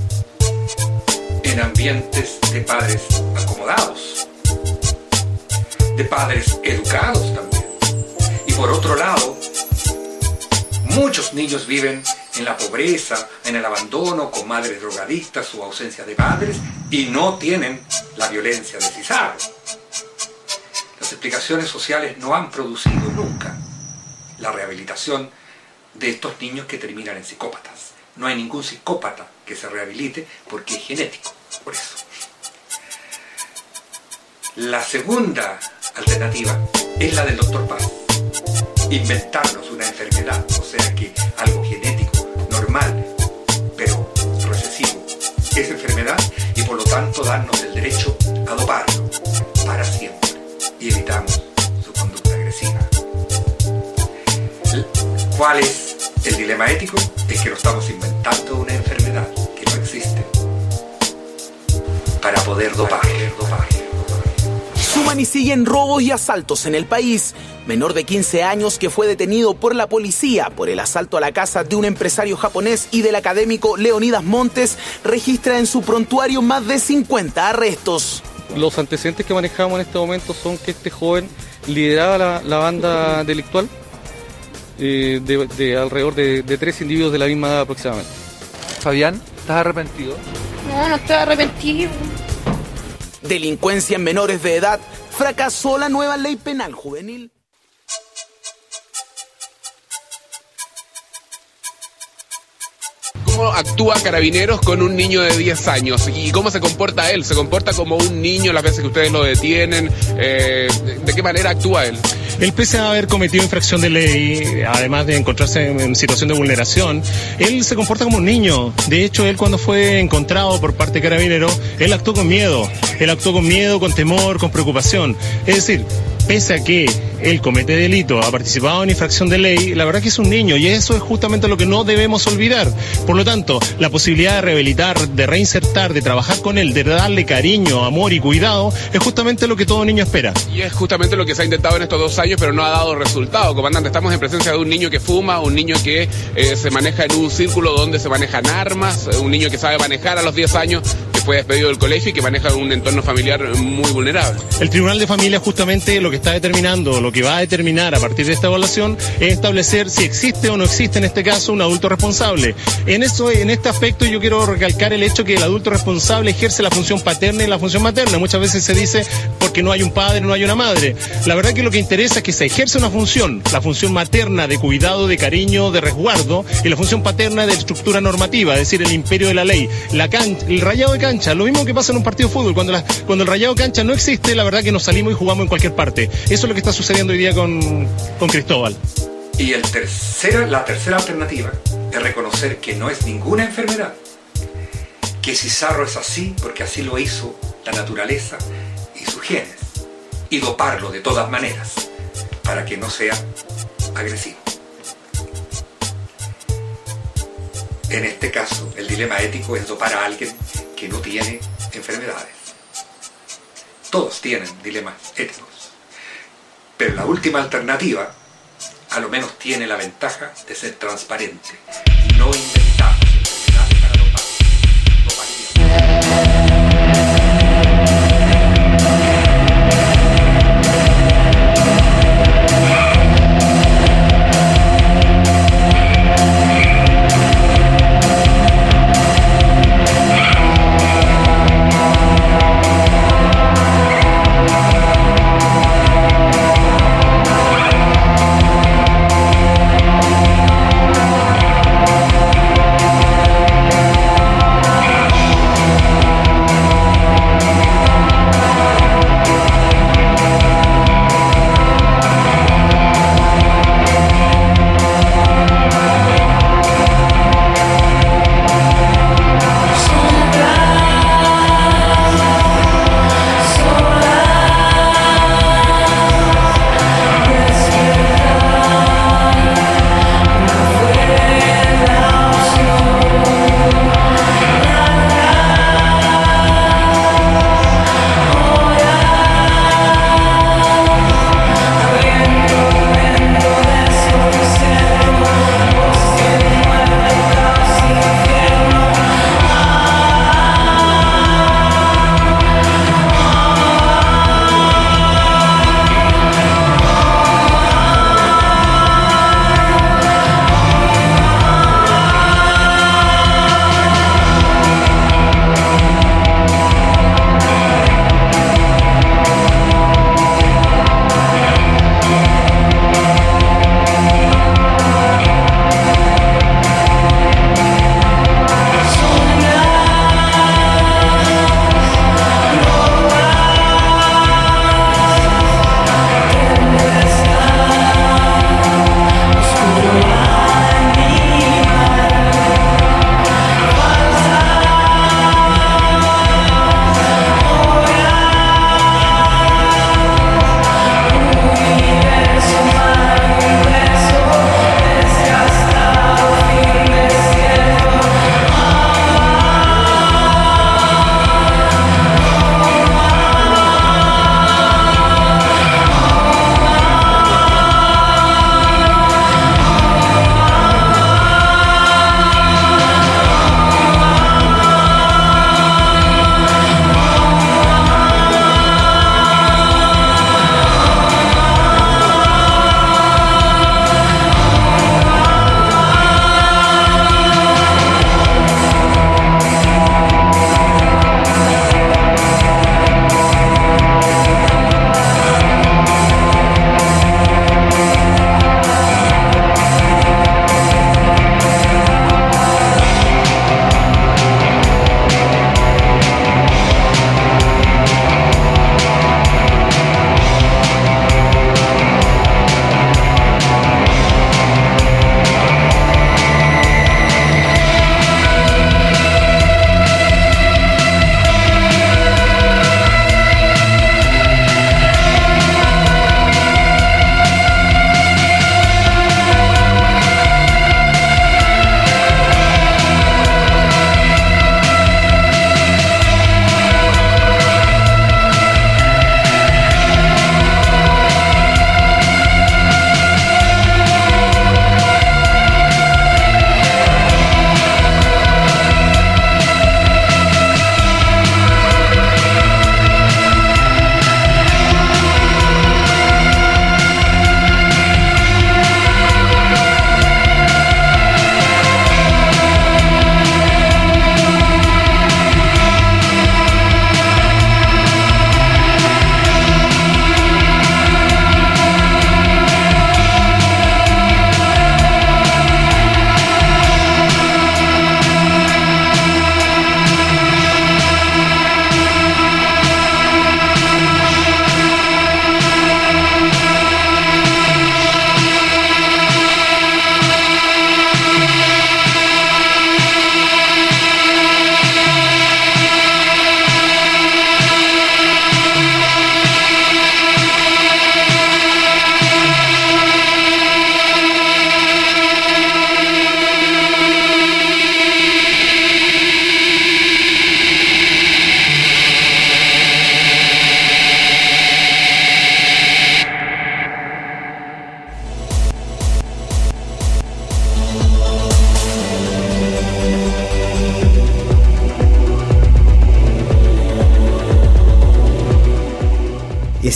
en ambientes de padres acomodados, de padres educados también. Y por otro lado, muchos niños viven en la pobreza, en el abandono, con madres drogadictas o ausencia de padres y no tienen la violencia de Cizarro. Las explicaciones sociales no han producido nunca la rehabilitación de estos niños que terminan en psicópatas. No hay ningún psicópata que se rehabilite porque es genético, por eso. La segunda alternativa es la del doctor Paz. Inventarnos una enfermedad, o sea que algo genético, normal, pero recesivo, es enfermedad y por lo tanto darnos el derecho a doparlo para siempre y evitamos su conducta agresiva. ¿Cuál es el dilema ético? Es que lo estamos inventando una enfermedad que no existe poder dopar. Suman y siguen robos y asaltos en el país. Menor de 15 años que fue detenido por la policía por el asalto a la casa de un empresario japonés y del académico Leonidas Montes registra en su prontuario más de 50 arrestos. Los antecedentes que manejamos en este momento son que este joven lideraba la banda delictual de alrededor de 3 individuos de la misma edad aproximadamente. Fabián, ¿estás arrepentido? No estoy arrepentido. Delincuencia en menores de edad. Fracasó la nueva ley penal juvenil. ¿Cómo actúa Carabineros con un niño de 10 años? ¿Y cómo se comporta él? ¿Se comporta como un niño las veces que ustedes lo detienen? ¿De qué manera actúa él? Él, pese a haber cometido infracción de ley, además de encontrarse en situación de vulneración, él se comporta como un niño. De hecho, él cuando fue encontrado por parte de Carabineros, él actuó con miedo. Él actuó con miedo, con temor, con preocupación. Es decir, pese a que él comete delito, ha participado en infracción de ley, la verdad que es un niño y eso es justamente lo que no debemos olvidar. Por lo tanto, la posibilidad de rehabilitar, de reinsertar, de trabajar con él, de darle cariño, amor y cuidado, es justamente lo que todo niño espera. Y es justamente lo que se ha intentado en estos 2 años, pero no ha dado resultado. Comandante, estamos en presencia de un niño que fuma, un niño que se maneja en un círculo donde se manejan armas, un niño que sabe manejar a los 10 años, que fue despedido del colegio y que maneja un entorno familiar muy vulnerable. El Tribunal de Familia justamente lo que está determinando, lo que va a determinar a partir de esta evaluación es establecer si existe o no existe en este caso un adulto responsable. En este aspecto yo quiero recalcar el hecho que el adulto responsable ejerce la función paterna y la función materna. Muchas veces se dice porque no hay un padre, no hay una madre. La verdad que lo que interesa es que se ejerce una función, la función materna de cuidado, de cariño, de resguardo, y la función paterna de estructura normativa, es decir, el imperio de la ley, el rayado de cancha, lo mismo que pasa en un partido de fútbol, cuando el rayado de cancha no existe, la verdad que nos salimos y jugamos en cualquier parte. Eso es lo que está sucediendo hoy día con Cristóbal. Y la tercera alternativa es reconocer que no es ninguna enfermedad, que Cizarro es así porque así lo hizo la naturaleza y sus genes, y doparlo de todas maneras para que no sea agresivo. En este caso, el dilema ético es dopar a alguien que no tiene enfermedades. Todos tienen dilemas éticos. Pero la última alternativa, a lo menos tiene la ventaja de ser transparente. No inventamos enfermedades para dopar.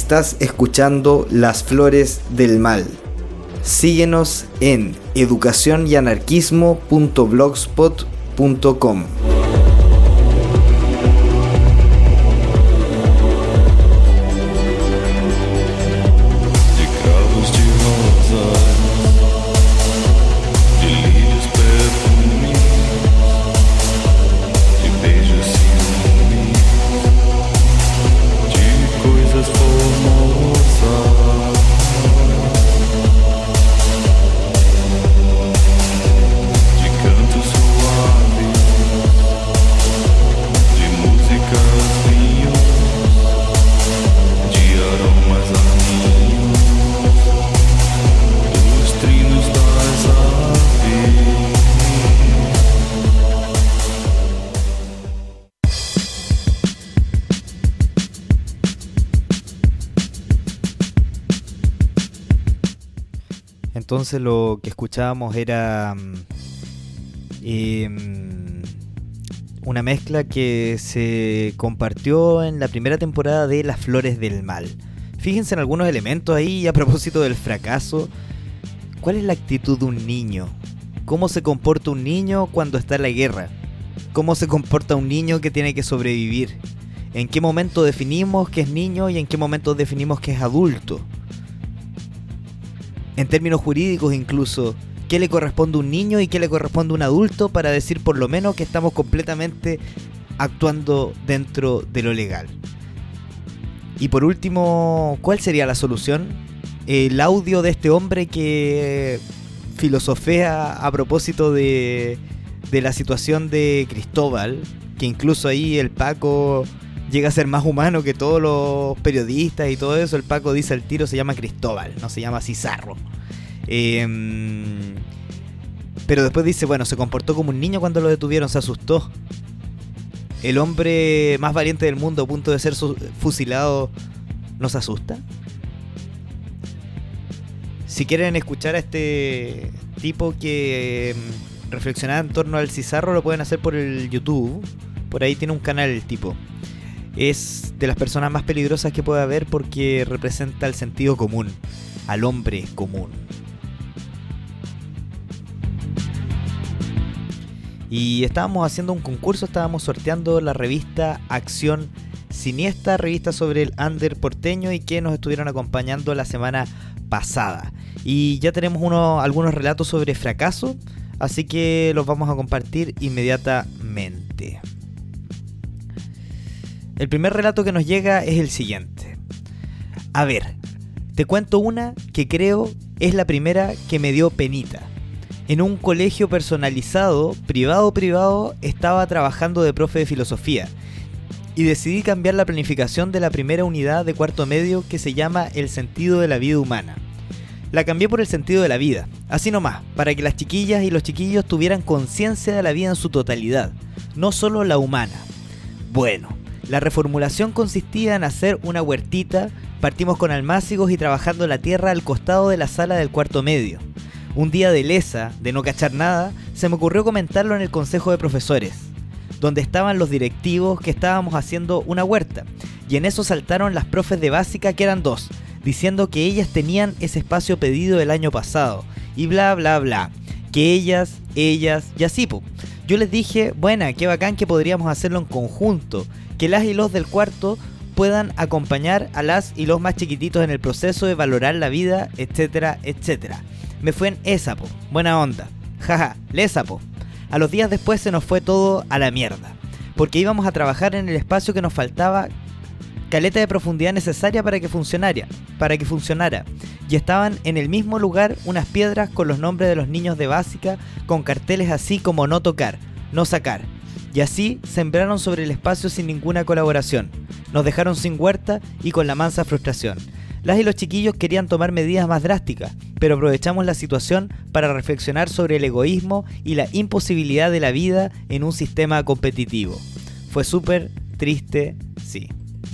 Estás escuchando Las Flores del Mal. Síguenos en educacionyanarquismo.blogspot.com. Entonces lo que escuchábamos era una mezcla que se compartió en la primera temporada de Las Flores del Mal. Fíjense en algunos elementos ahí a propósito del fracaso. ¿Cuál es la actitud de un niño? ¿Cómo se comporta un niño cuando está en la guerra? ¿Cómo se comporta un niño que tiene que sobrevivir? ¿En qué momento definimos que es niño y en qué momento definimos que es adulto? En términos jurídicos incluso, ¿qué le corresponde a un niño y qué le corresponde a un adulto para decir por lo menos que estamos completamente actuando dentro de lo legal? Y por último, ¿cuál sería la solución? El audio de este hombre que filosofea a propósito de la situación de Cristóbal, que incluso ahí el Paco llega a ser más humano que todos los periodistas y todo eso. El Paco dice al tiro, se llama Cristóbal, no se llama Cizarro. Pero después dice, bueno, se comportó como un niño cuando lo detuvieron, se asustó. El hombre más valiente del mundo a punto de ser fusilado, ¿no se asusta? Si quieren escuchar a este tipo que reflexionaba en torno al Cizarro, lo pueden hacer por el YouTube. Por ahí tiene un canal el tipo. Es de las personas más peligrosas que puede haber porque representa el sentido común, al hombre común. Y estábamos haciendo un concurso, estábamos sorteando la revista Acción Siniestra, revista sobre el under porteño y que nos estuvieron acompañando la semana pasada. Y ya tenemos algunos relatos sobre fracaso, así que los vamos a compartir inmediatamente. El primer relato que nos llega es el siguiente. A ver, te cuento una que creo es la primera que me dio penita. En un colegio personalizado, privado, estaba trabajando de profe de filosofía y decidí cambiar la planificación de la primera unidad de cuarto medio que se llama El sentido de la vida humana. La cambié por el sentido de la vida, así nomás, para que las chiquillas y los chiquillos tuvieran conciencia de la vida en su totalidad, no solo la humana. Bueno, la reformulación consistía en hacer una huertita, partimos con almácigos y trabajando la tierra al costado de la sala del cuarto medio. Un día de lesa, de no cachar nada, se me ocurrió comentarlo en el consejo de profesores, donde estaban los directivos que estábamos haciendo una huerta, y en eso saltaron las profes de básica, que eran 2, diciendo que ellas tenían ese espacio pedido el año pasado, y bla bla bla, que ellas, y así po. Yo les dije, buena, qué bacán que podríamos hacerlo en conjunto, que las y los del cuarto puedan acompañar a las y los más chiquititos en el proceso de valorar la vida, etcétera, etcétera. Me fue en esa, po. Buena onda. Jaja, lesa, po. A los días después se nos fue todo a la mierda, porque íbamos a trabajar en el espacio que nos faltaba caleta de profundidad necesaria para que funcionara. Y estaban en el mismo lugar unas piedras con los nombres de los niños de básica, con carteles así como no tocar, no sacar. Y así sembraron sobre el espacio sin ninguna colaboración. Nos dejaron sin huerta y con la mansa frustración. Las y los chiquillos querían tomar medidas más drásticas, pero aprovechamos la situación para reflexionar sobre el egoísmo y la imposibilidad de la vida en un sistema competitivo. Fue súper triste, sí.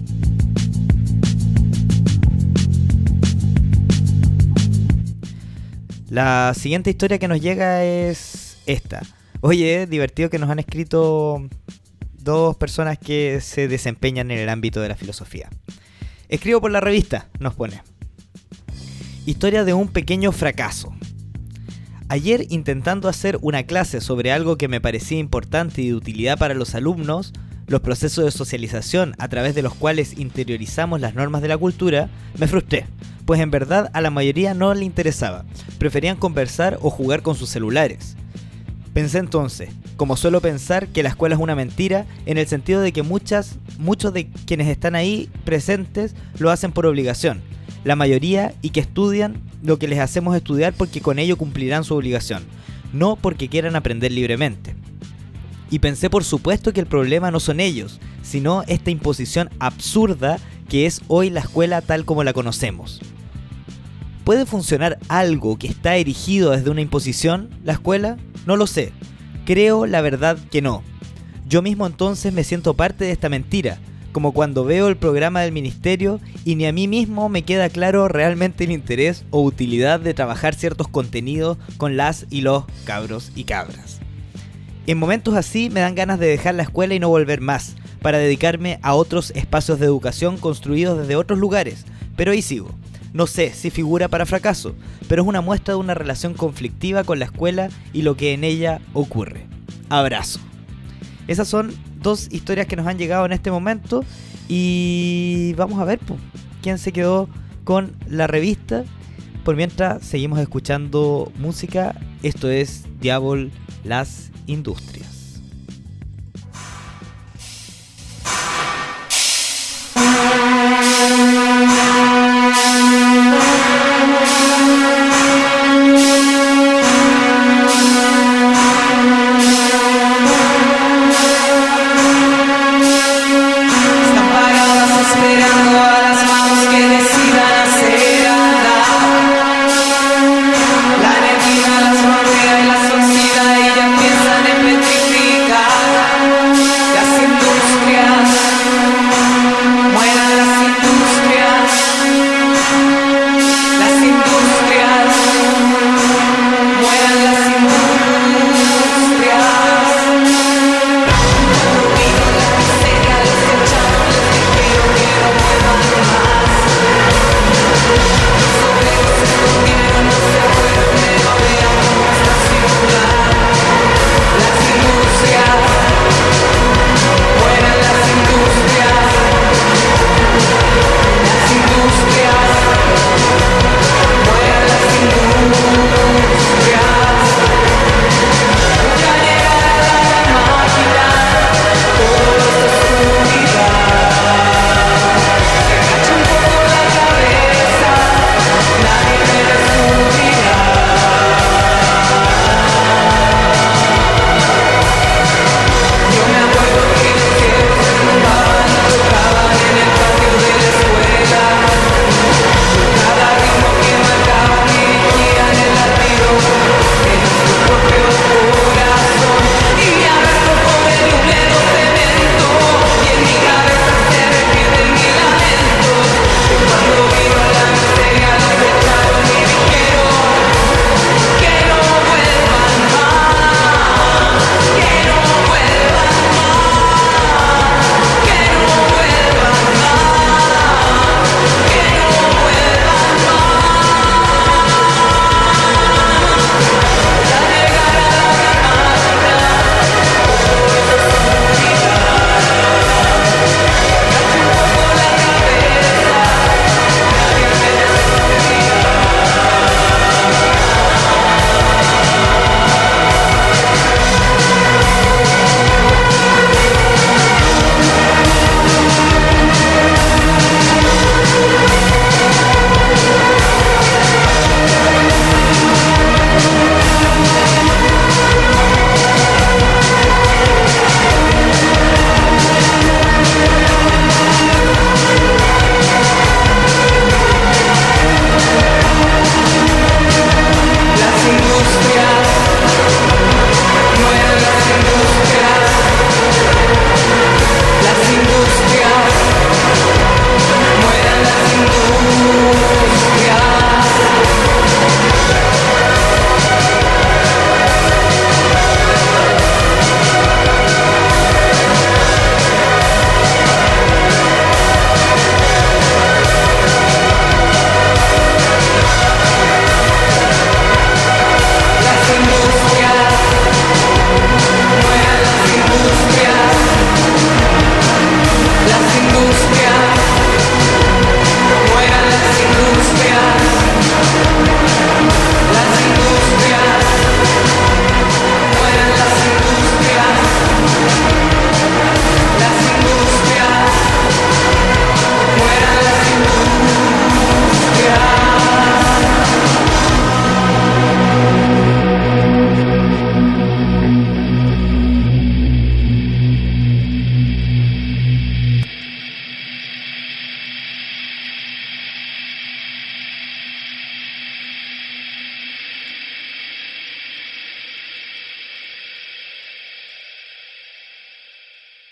La siguiente historia que nos llega es esta. Oye, divertido que nos han escrito 2 personas que se desempeñan en el ámbito de la filosofía. Escribo por la revista, nos pone. Historia de un pequeño fracaso. Ayer, intentando hacer una clase sobre algo que me parecía importante y de utilidad para los alumnos, los procesos de socialización a través de los cuales interiorizamos las normas de la cultura, me frustré, pues en verdad a la mayoría no le interesaba, preferían conversar o jugar con sus celulares. Pensé entonces, como suelo pensar, que la escuela es una mentira, en el sentido de que muchos de quienes están ahí presentes lo hacen por obligación, la mayoría, y que estudian lo que les hacemos estudiar porque con ello cumplirán su obligación, no porque quieran aprender libremente. Y pensé por supuesto que el problema no son ellos, sino esta imposición absurda que es hoy la escuela tal como la conocemos. ¿Puede funcionar algo que está erigido desde una imposición, la escuela? No lo sé. Creo la verdad que no. Yo mismo entonces me siento parte de esta mentira, como cuando veo el programa del ministerio y ni a mí mismo me queda claro realmente el interés o utilidad de trabajar ciertos contenidos con las y los cabros y cabras. En momentos así me dan ganas de dejar la escuela y no volver más, para dedicarme a otros espacios de educación construidos desde otros lugares, pero ahí sigo. No sé si figura para fracaso, pero es una muestra de una relación conflictiva con la escuela y lo que en ella ocurre. Abrazo. Esas son 2 historias que nos han llegado en este momento y vamos a ver quién se quedó con la revista. Por mientras seguimos escuchando música. Esto es Diabol Las Industrias. Esperando a las manos que decidan hacer andar. La neblina las rodea y las oxida y ya empiezan en petrificar.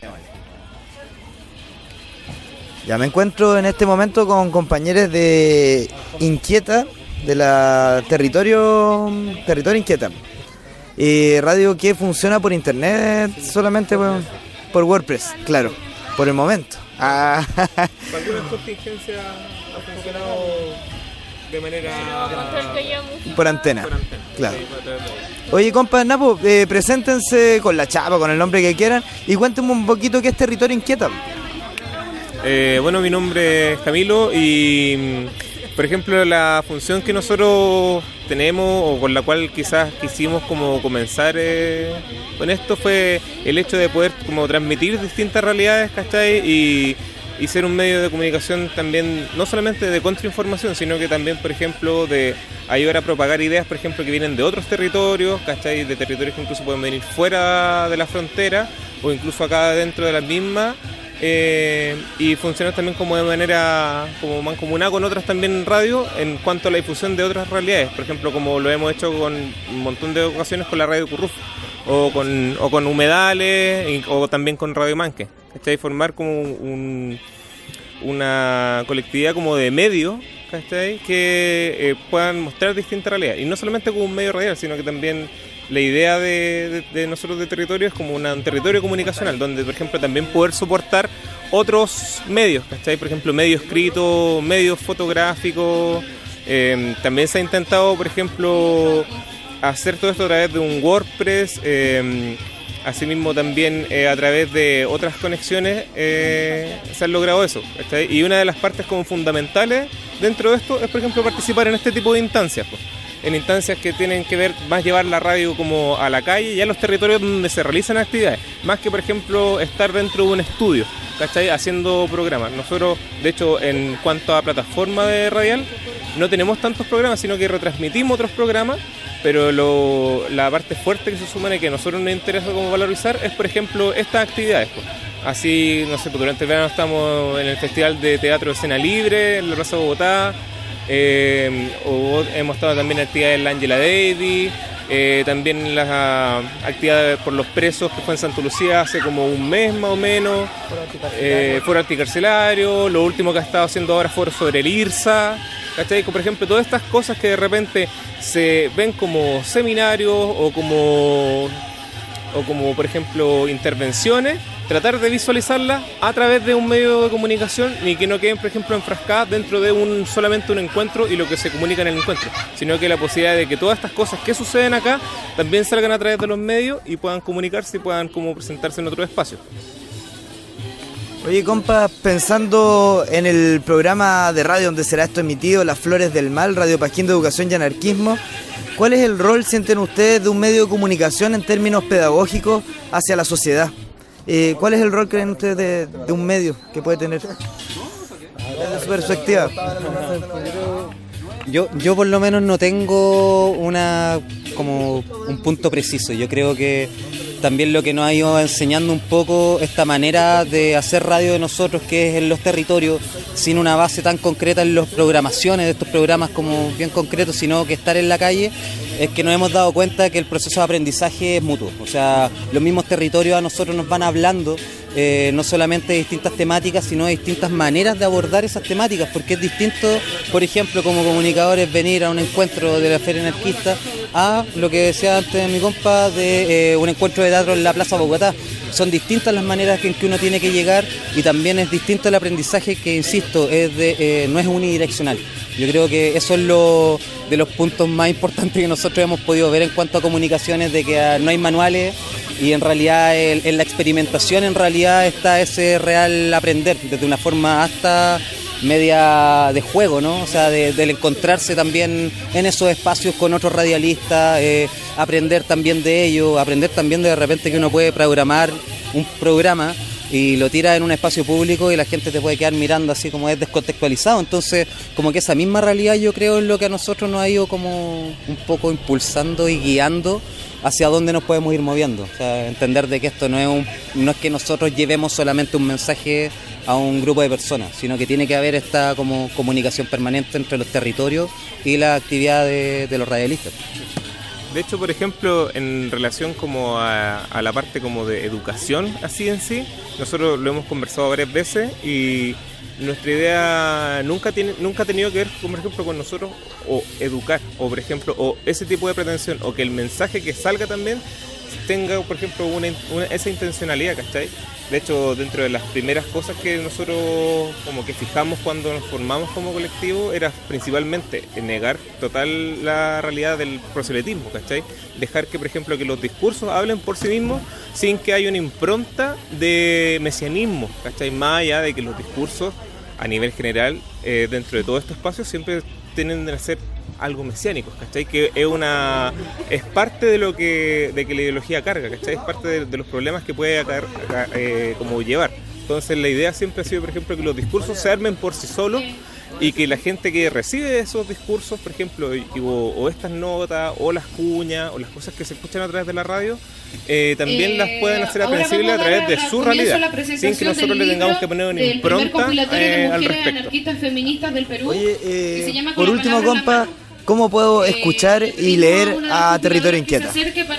Ya me encuentro en este momento con compañeros de Inquieta, de la Territorio Inquieta. Radio que funciona por internet solamente por WordPress, claro, por el momento. ¿Alguna contingencia ha funcionado de manera por antena? Claro. Oye, compa Napo, preséntense con la chapa, con el nombre que quieran y cuéntenme un poquito qué es Territorio Inquieta. Bueno, mi nombre es Camilo y, por ejemplo, la función que nosotros tenemos o con la cual quizás quisimos como comenzar con esto fue el hecho de poder como transmitir distintas realidades, ¿cachai? Y ser un medio de comunicación también, no solamente de contrainformación, sino que también, por ejemplo, de ayudar a propagar ideas, por ejemplo, que vienen de otros territorios, ¿cachai? De territorios que incluso pueden venir fuera de la frontera o incluso acá dentro de las mismas. Y funcionar también como de manera como mancomunada con otras también radio en cuanto a la difusión de otras realidades, por ejemplo como lo hemos hecho con un montón de ocasiones con la radio Curruf o con Humedales o también con Radio Manque, ¿cachai? Formar como una colectividad como de medios, ¿cachai? Que puedan mostrar distintas realidades y no solamente como un medio radial, sino que también la idea de nosotros de Territorio es como un territorio comunicacional, donde, por ejemplo, también poder soportar otros medios, ¿cachai? Por ejemplo, medio escrito, medios fotográficos. También se ha intentado, por ejemplo, hacer todo esto a través de un WordPress. Asimismo, también a través de otras conexiones se ha logrado eso, ¿cachai? Y una de las partes como fundamentales dentro de esto es, por ejemplo, participar en este tipo de instancias, pues. En instancias que tienen que ver más llevar la radio como a la calle y a los territorios donde se realizan actividades, más que por ejemplo estar dentro de un estudio, ¿cachai? Haciendo programas. Nosotros, de hecho, en cuanto a plataforma de radial, no tenemos tantos programas, sino que retransmitimos otros programas, pero la parte fuerte que se supone que a nosotros nos interesa como valorizar es, por ejemplo, estas actividades, pues. Así, no sé, pues durante el verano estamos en el Festival de Teatro de Escena Libre, en la Plaza de Bogotá. Hemos estado también en actividades en la Angela Davis, también las actividades por los presos que fue en Santa Lucía hace como un mes más o menos, foro anticarcelario, lo último que ha estado haciendo ahora fue sobre el IRSA, ¿cachai? Por ejemplo, todas estas cosas que de repente se ven como seminarios o como por ejemplo intervenciones, tratar de visualizarlas a través de un medio de comunicación y que no queden, por ejemplo, enfrascadas dentro de solamente un encuentro y lo que se comunica en el encuentro, sino que la posibilidad de que todas estas cosas que suceden acá también salgan a través de los medios y puedan comunicarse y puedan como presentarse en otro espacio. Oye, compa, pensando en el programa de radio donde será esto emitido, Las Flores del Mal, Radio Pasquín de Educación y Anarquismo, ¿cuál es el rol, sienten ustedes, de un medio de comunicación en términos pedagógicos hacia la sociedad? ¿Cuál es el rol, creen ustedes, de un medio que puede tener desde su perspectiva? Yo por lo menos no tengo como un punto preciso. Yo creo que también lo que nos ha ido enseñando un poco esta manera de hacer radio de nosotros, que es en los territorios, sin una base tan concreta en las programaciones de estos programas como bien concretos, sino que estar en la calle, es que nos hemos dado cuenta que el proceso de aprendizaje es mutuo. O sea, los mismos territorios a nosotros nos van hablando no solamente de distintas temáticas, sino de distintas maneras de abordar esas temáticas, porque es distinto, por ejemplo, como comunicadores, venir a un encuentro de la Feria Anarquista a lo que decía antes mi compa de un encuentro de teatro en la Plaza Bogotá. Son distintas las maneras en que uno tiene que llegar y también es distinto el aprendizaje que, insisto, no es unidireccional. Yo creo que eso es de los puntos más importantes que nosotros hemos podido ver en cuanto a comunicaciones, de que no hay manuales y en realidad en la experimentación en realidad está ese real aprender, desde una forma hasta media de juego, ¿no? O sea, del encontrarse también en esos espacios con otros radialistas, aprender también de ellos, aprender también de repente que uno puede programar un programa y lo tira en un espacio público y la gente te puede quedar mirando así como es descontextualizado. Entonces, como que esa misma realidad yo creo es lo que a nosotros nos ha ido como un poco impulsando y guiando hacia dónde nos podemos ir moviendo. O sea, entender de que esto no es que nosotros llevemos solamente un mensaje a un grupo de personas, sino que tiene que haber esta como comunicación permanente entre los territorios y la actividad de los radialistas. De hecho, por ejemplo, en relación como a la parte como de educación así en sí, nosotros lo hemos conversado varias veces y nuestra idea nunca ha tenido que ver, por ejemplo, con nosotros o educar, o por ejemplo, o ese tipo de pretensión, o que el mensaje que salga también tenga, por ejemplo, esa intencionalidad, ¿cachai? De hecho, dentro de las primeras cosas que nosotros como que fijamos cuando nos formamos como colectivo era principalmente negar total la realidad del proselitismo, ¿cachai? Dejar que, por ejemplo, que los discursos hablen por sí mismos sin que haya una impronta de mesianismo, ¿cachai? Más allá de que los discursos a nivel general, dentro de todo este espacio, siempre tienden a ser algo mesiánico, ¿cachai? Que es parte de lo que la ideología carga, ¿cachai? Es parte de los problemas que puede como llevar. Entonces la idea siempre ha sido, por ejemplo, que los discursos se armen por sí solos y que la gente que recibe esos discursos, por ejemplo, o estas notas, o las cuñas, o las cosas que se escuchan a través de la radio, también las puedan hacer aprensibles a través de su realidad, sin que nosotros le tengamos que poner una impronta al respecto. Oye, por último, compa, ¿cómo puedo escuchar y leer a Territorio Inquieta?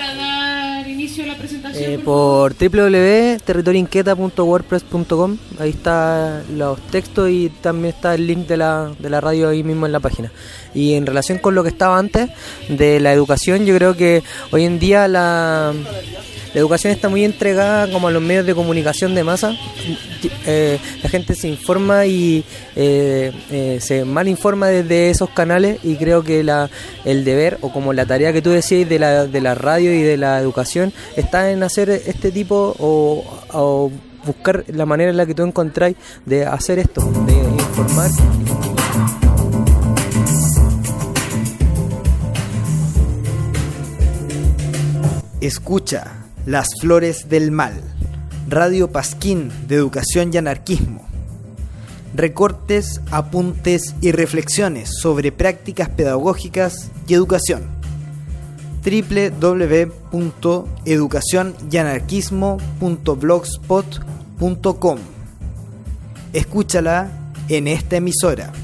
Por www.territorioinquieta.wordpress.com. Ahí está los textos y también está el link de la radio ahí mismo en la página. Y en relación con lo que estaba antes de la educación, yo creo que hoy en día la educación está muy entregada como a los medios de comunicación de masa. La gente se informa y se malinforma desde esos canales, y creo que el deber, o como la tarea que tú decías de la radio y de la educación, está en hacer este tipo o buscar la manera en la que tú encontráis de hacer esto, de informar. Escucha Las Flores del Mal, Radio Pasquín de Educación y Anarquismo. Recortes, apuntes y reflexiones sobre prácticas pedagógicas y educación. www.educacionyanarquismo.blogspot.com. Escúchala en esta emisora.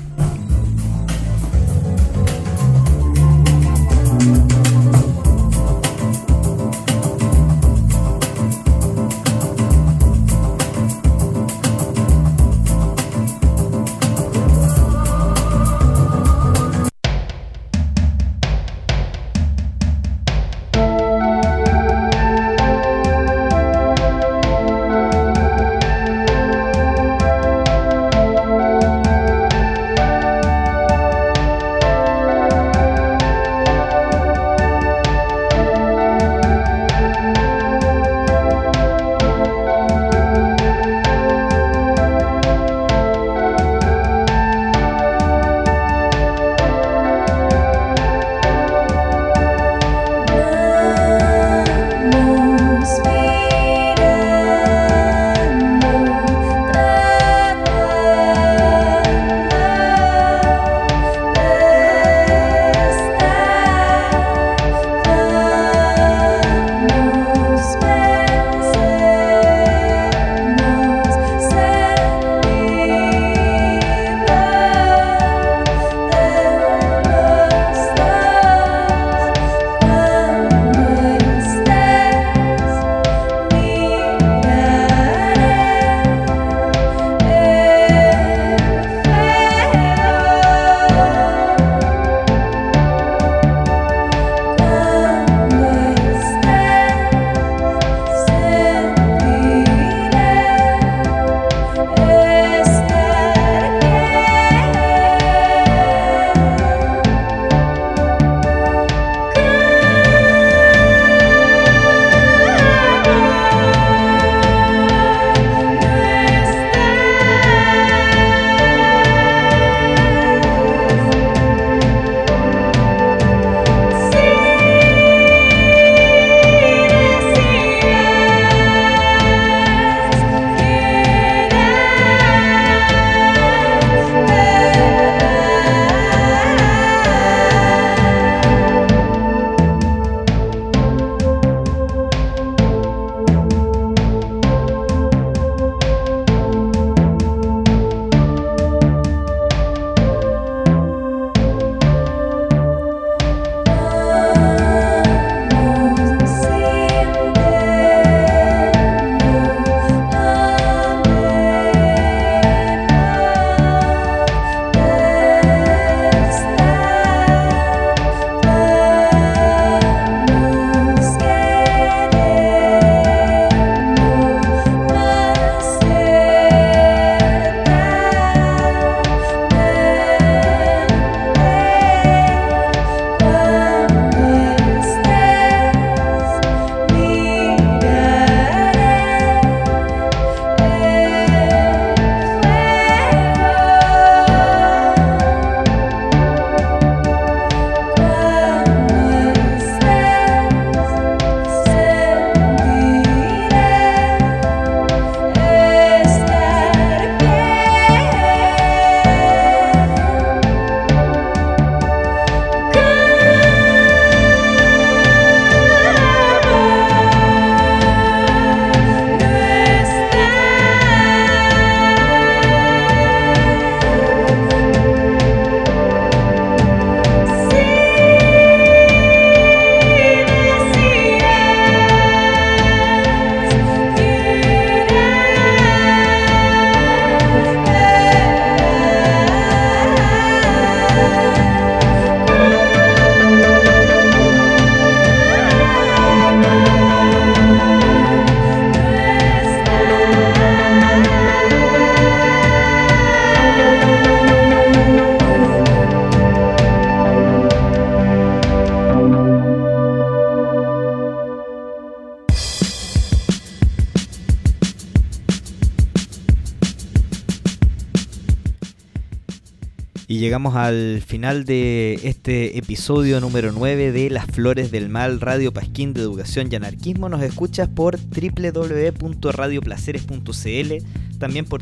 Y llegamos al final de este episodio número 9 de Las Flores del Mal, Radio Pasquín de Educación y Anarquismo. Nos escuchas por www.radioplaceres.cl, también por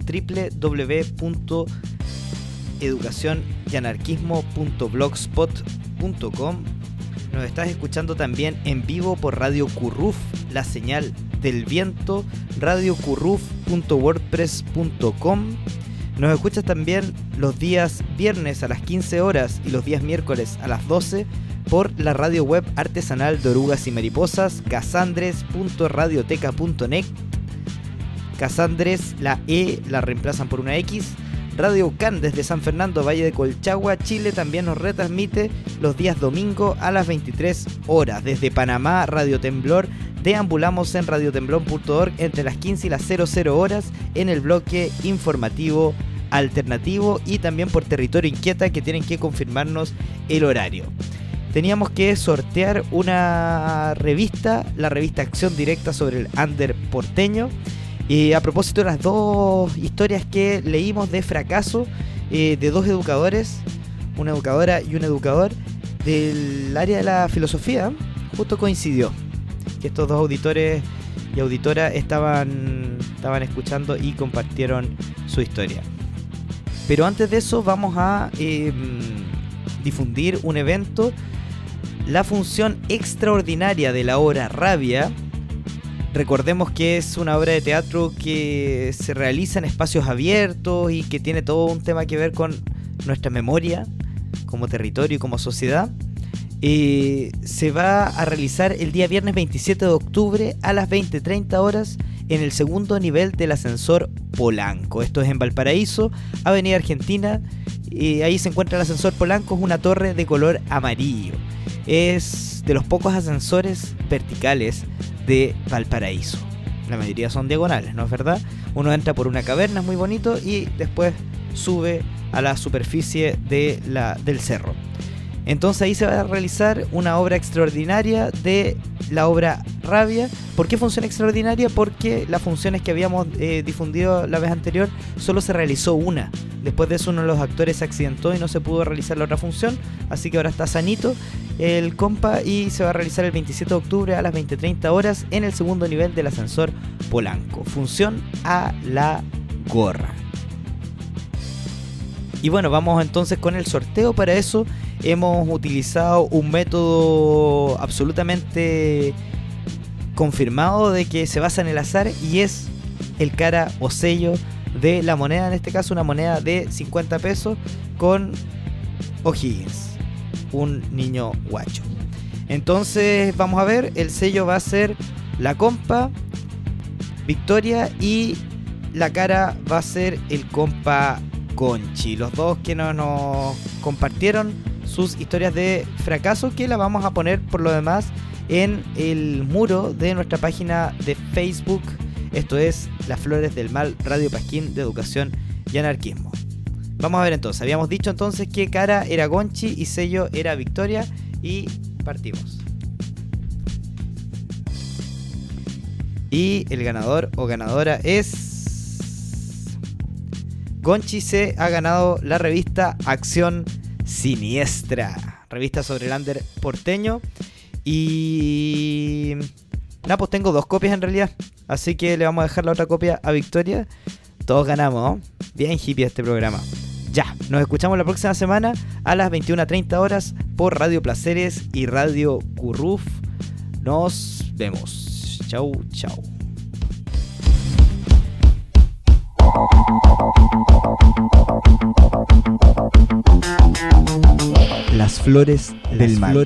www.educacionyanarquismo.blogspot.com. Nos estás escuchando también en vivo por Radio Curruf, la señal del viento, radiocurruf.wordpress.com. Nos escuchas también los días viernes a las 15 horas y los días miércoles a las 12 por la radio web artesanal de orugas y mariposas, casandres.radioteca.net. Casandres, la E la reemplazan por una X. Radio Can desde San Fernando, Valle de Colchagua, Chile, también nos retransmite los días domingo a las 23 horas. Desde Panamá, Radio Temblor, deambulamos en radiotemblor.org entre las 15 y las 00 horas en el bloque informativo alternativo, y también por Territorio Inquieta, que tienen que confirmarnos el horario. Teníamos que sortear una revista, la revista Acción Directa sobre el under porteño. Y a propósito de las dos historias que leímos de fracaso de dos educadores, una educadora y un educador del área de la filosofía, justo coincidió que estos dos auditores y auditoras estaban escuchando y compartieron su historia. Pero antes de eso vamos a difundir un evento, la función extraordinaria de la obra Rabia. Recordemos que es una obra de teatro que se realiza en espacios abiertos y que tiene todo un tema que ver con nuestra memoria como territorio y como sociedad. Se va a realizar el día viernes 27 de octubre a las 20:30 horas en el segundo nivel del ascensor Polanco. Esto es en Valparaíso, Avenida Argentina. Ahí se encuentra el ascensor Polanco, es una torre de color amarillo. Es de los pocos ascensores verticales de Valparaíso. La mayoría son diagonales, ¿no es verdad? Uno entra por una caverna, es muy bonito, y después sube a la superficie del cerro. Entonces ahí se va a realizar una obra extraordinaria de la obra Rabia. ¿Por qué función extraordinaria? Porque las funciones que habíamos difundido la vez anterior solo se realizó una. Después de eso uno de los actores se accidentó y no se pudo realizar la otra función, así que ahora está sanito el compa y se va a realizar el 27 de octubre a las 20:30 horas en el segundo nivel del ascensor Polanco. Función a la gorra. Y bueno, vamos entonces con el sorteo. Para eso hemos utilizado un método absolutamente confirmado de que se basa en el azar, y es el cara o sello de la moneda, en este caso una moneda de 50 pesos con O'Higgins, un niño guacho. Entonces vamos a ver, el sello va a ser la compa Victoria y la cara va a ser el compa Conchi, los dos que nos compartieron sus historias de fracaso, que la vamos a poner por lo demás en el muro de nuestra página de Facebook. Esto es Las Flores del Mal, Radio Pasquín de Educación y Anarquismo. Vamos a ver entonces, habíamos dicho entonces que cara era Conchi y sello era Victoria, y partimos. Y el ganador o ganadora es... Conchi se ha ganado la revista Acción Siniestra, revista sobre el under porteño. Y... nada, pues tengo dos copias en realidad, así que le vamos a dejar la otra copia a Victoria. Todos ganamos, ¿no? Bien hippie este programa. Ya, nos escuchamos la próxima semana a las 21:30 horas por Radio Placeres y Radio Curruf. Nos vemos. Chau, chau. Las Flores del Mal.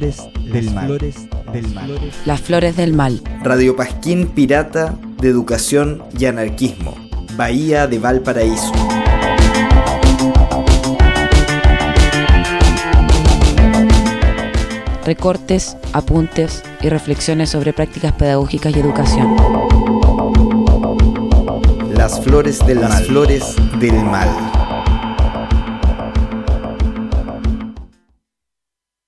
Las Flores del Mal. Radio Pasquín pirata de educación y anarquismo. Bahía de Valparaíso. Recortes, apuntes y reflexiones sobre prácticas pedagógicas y educación. Las Flores del Mal.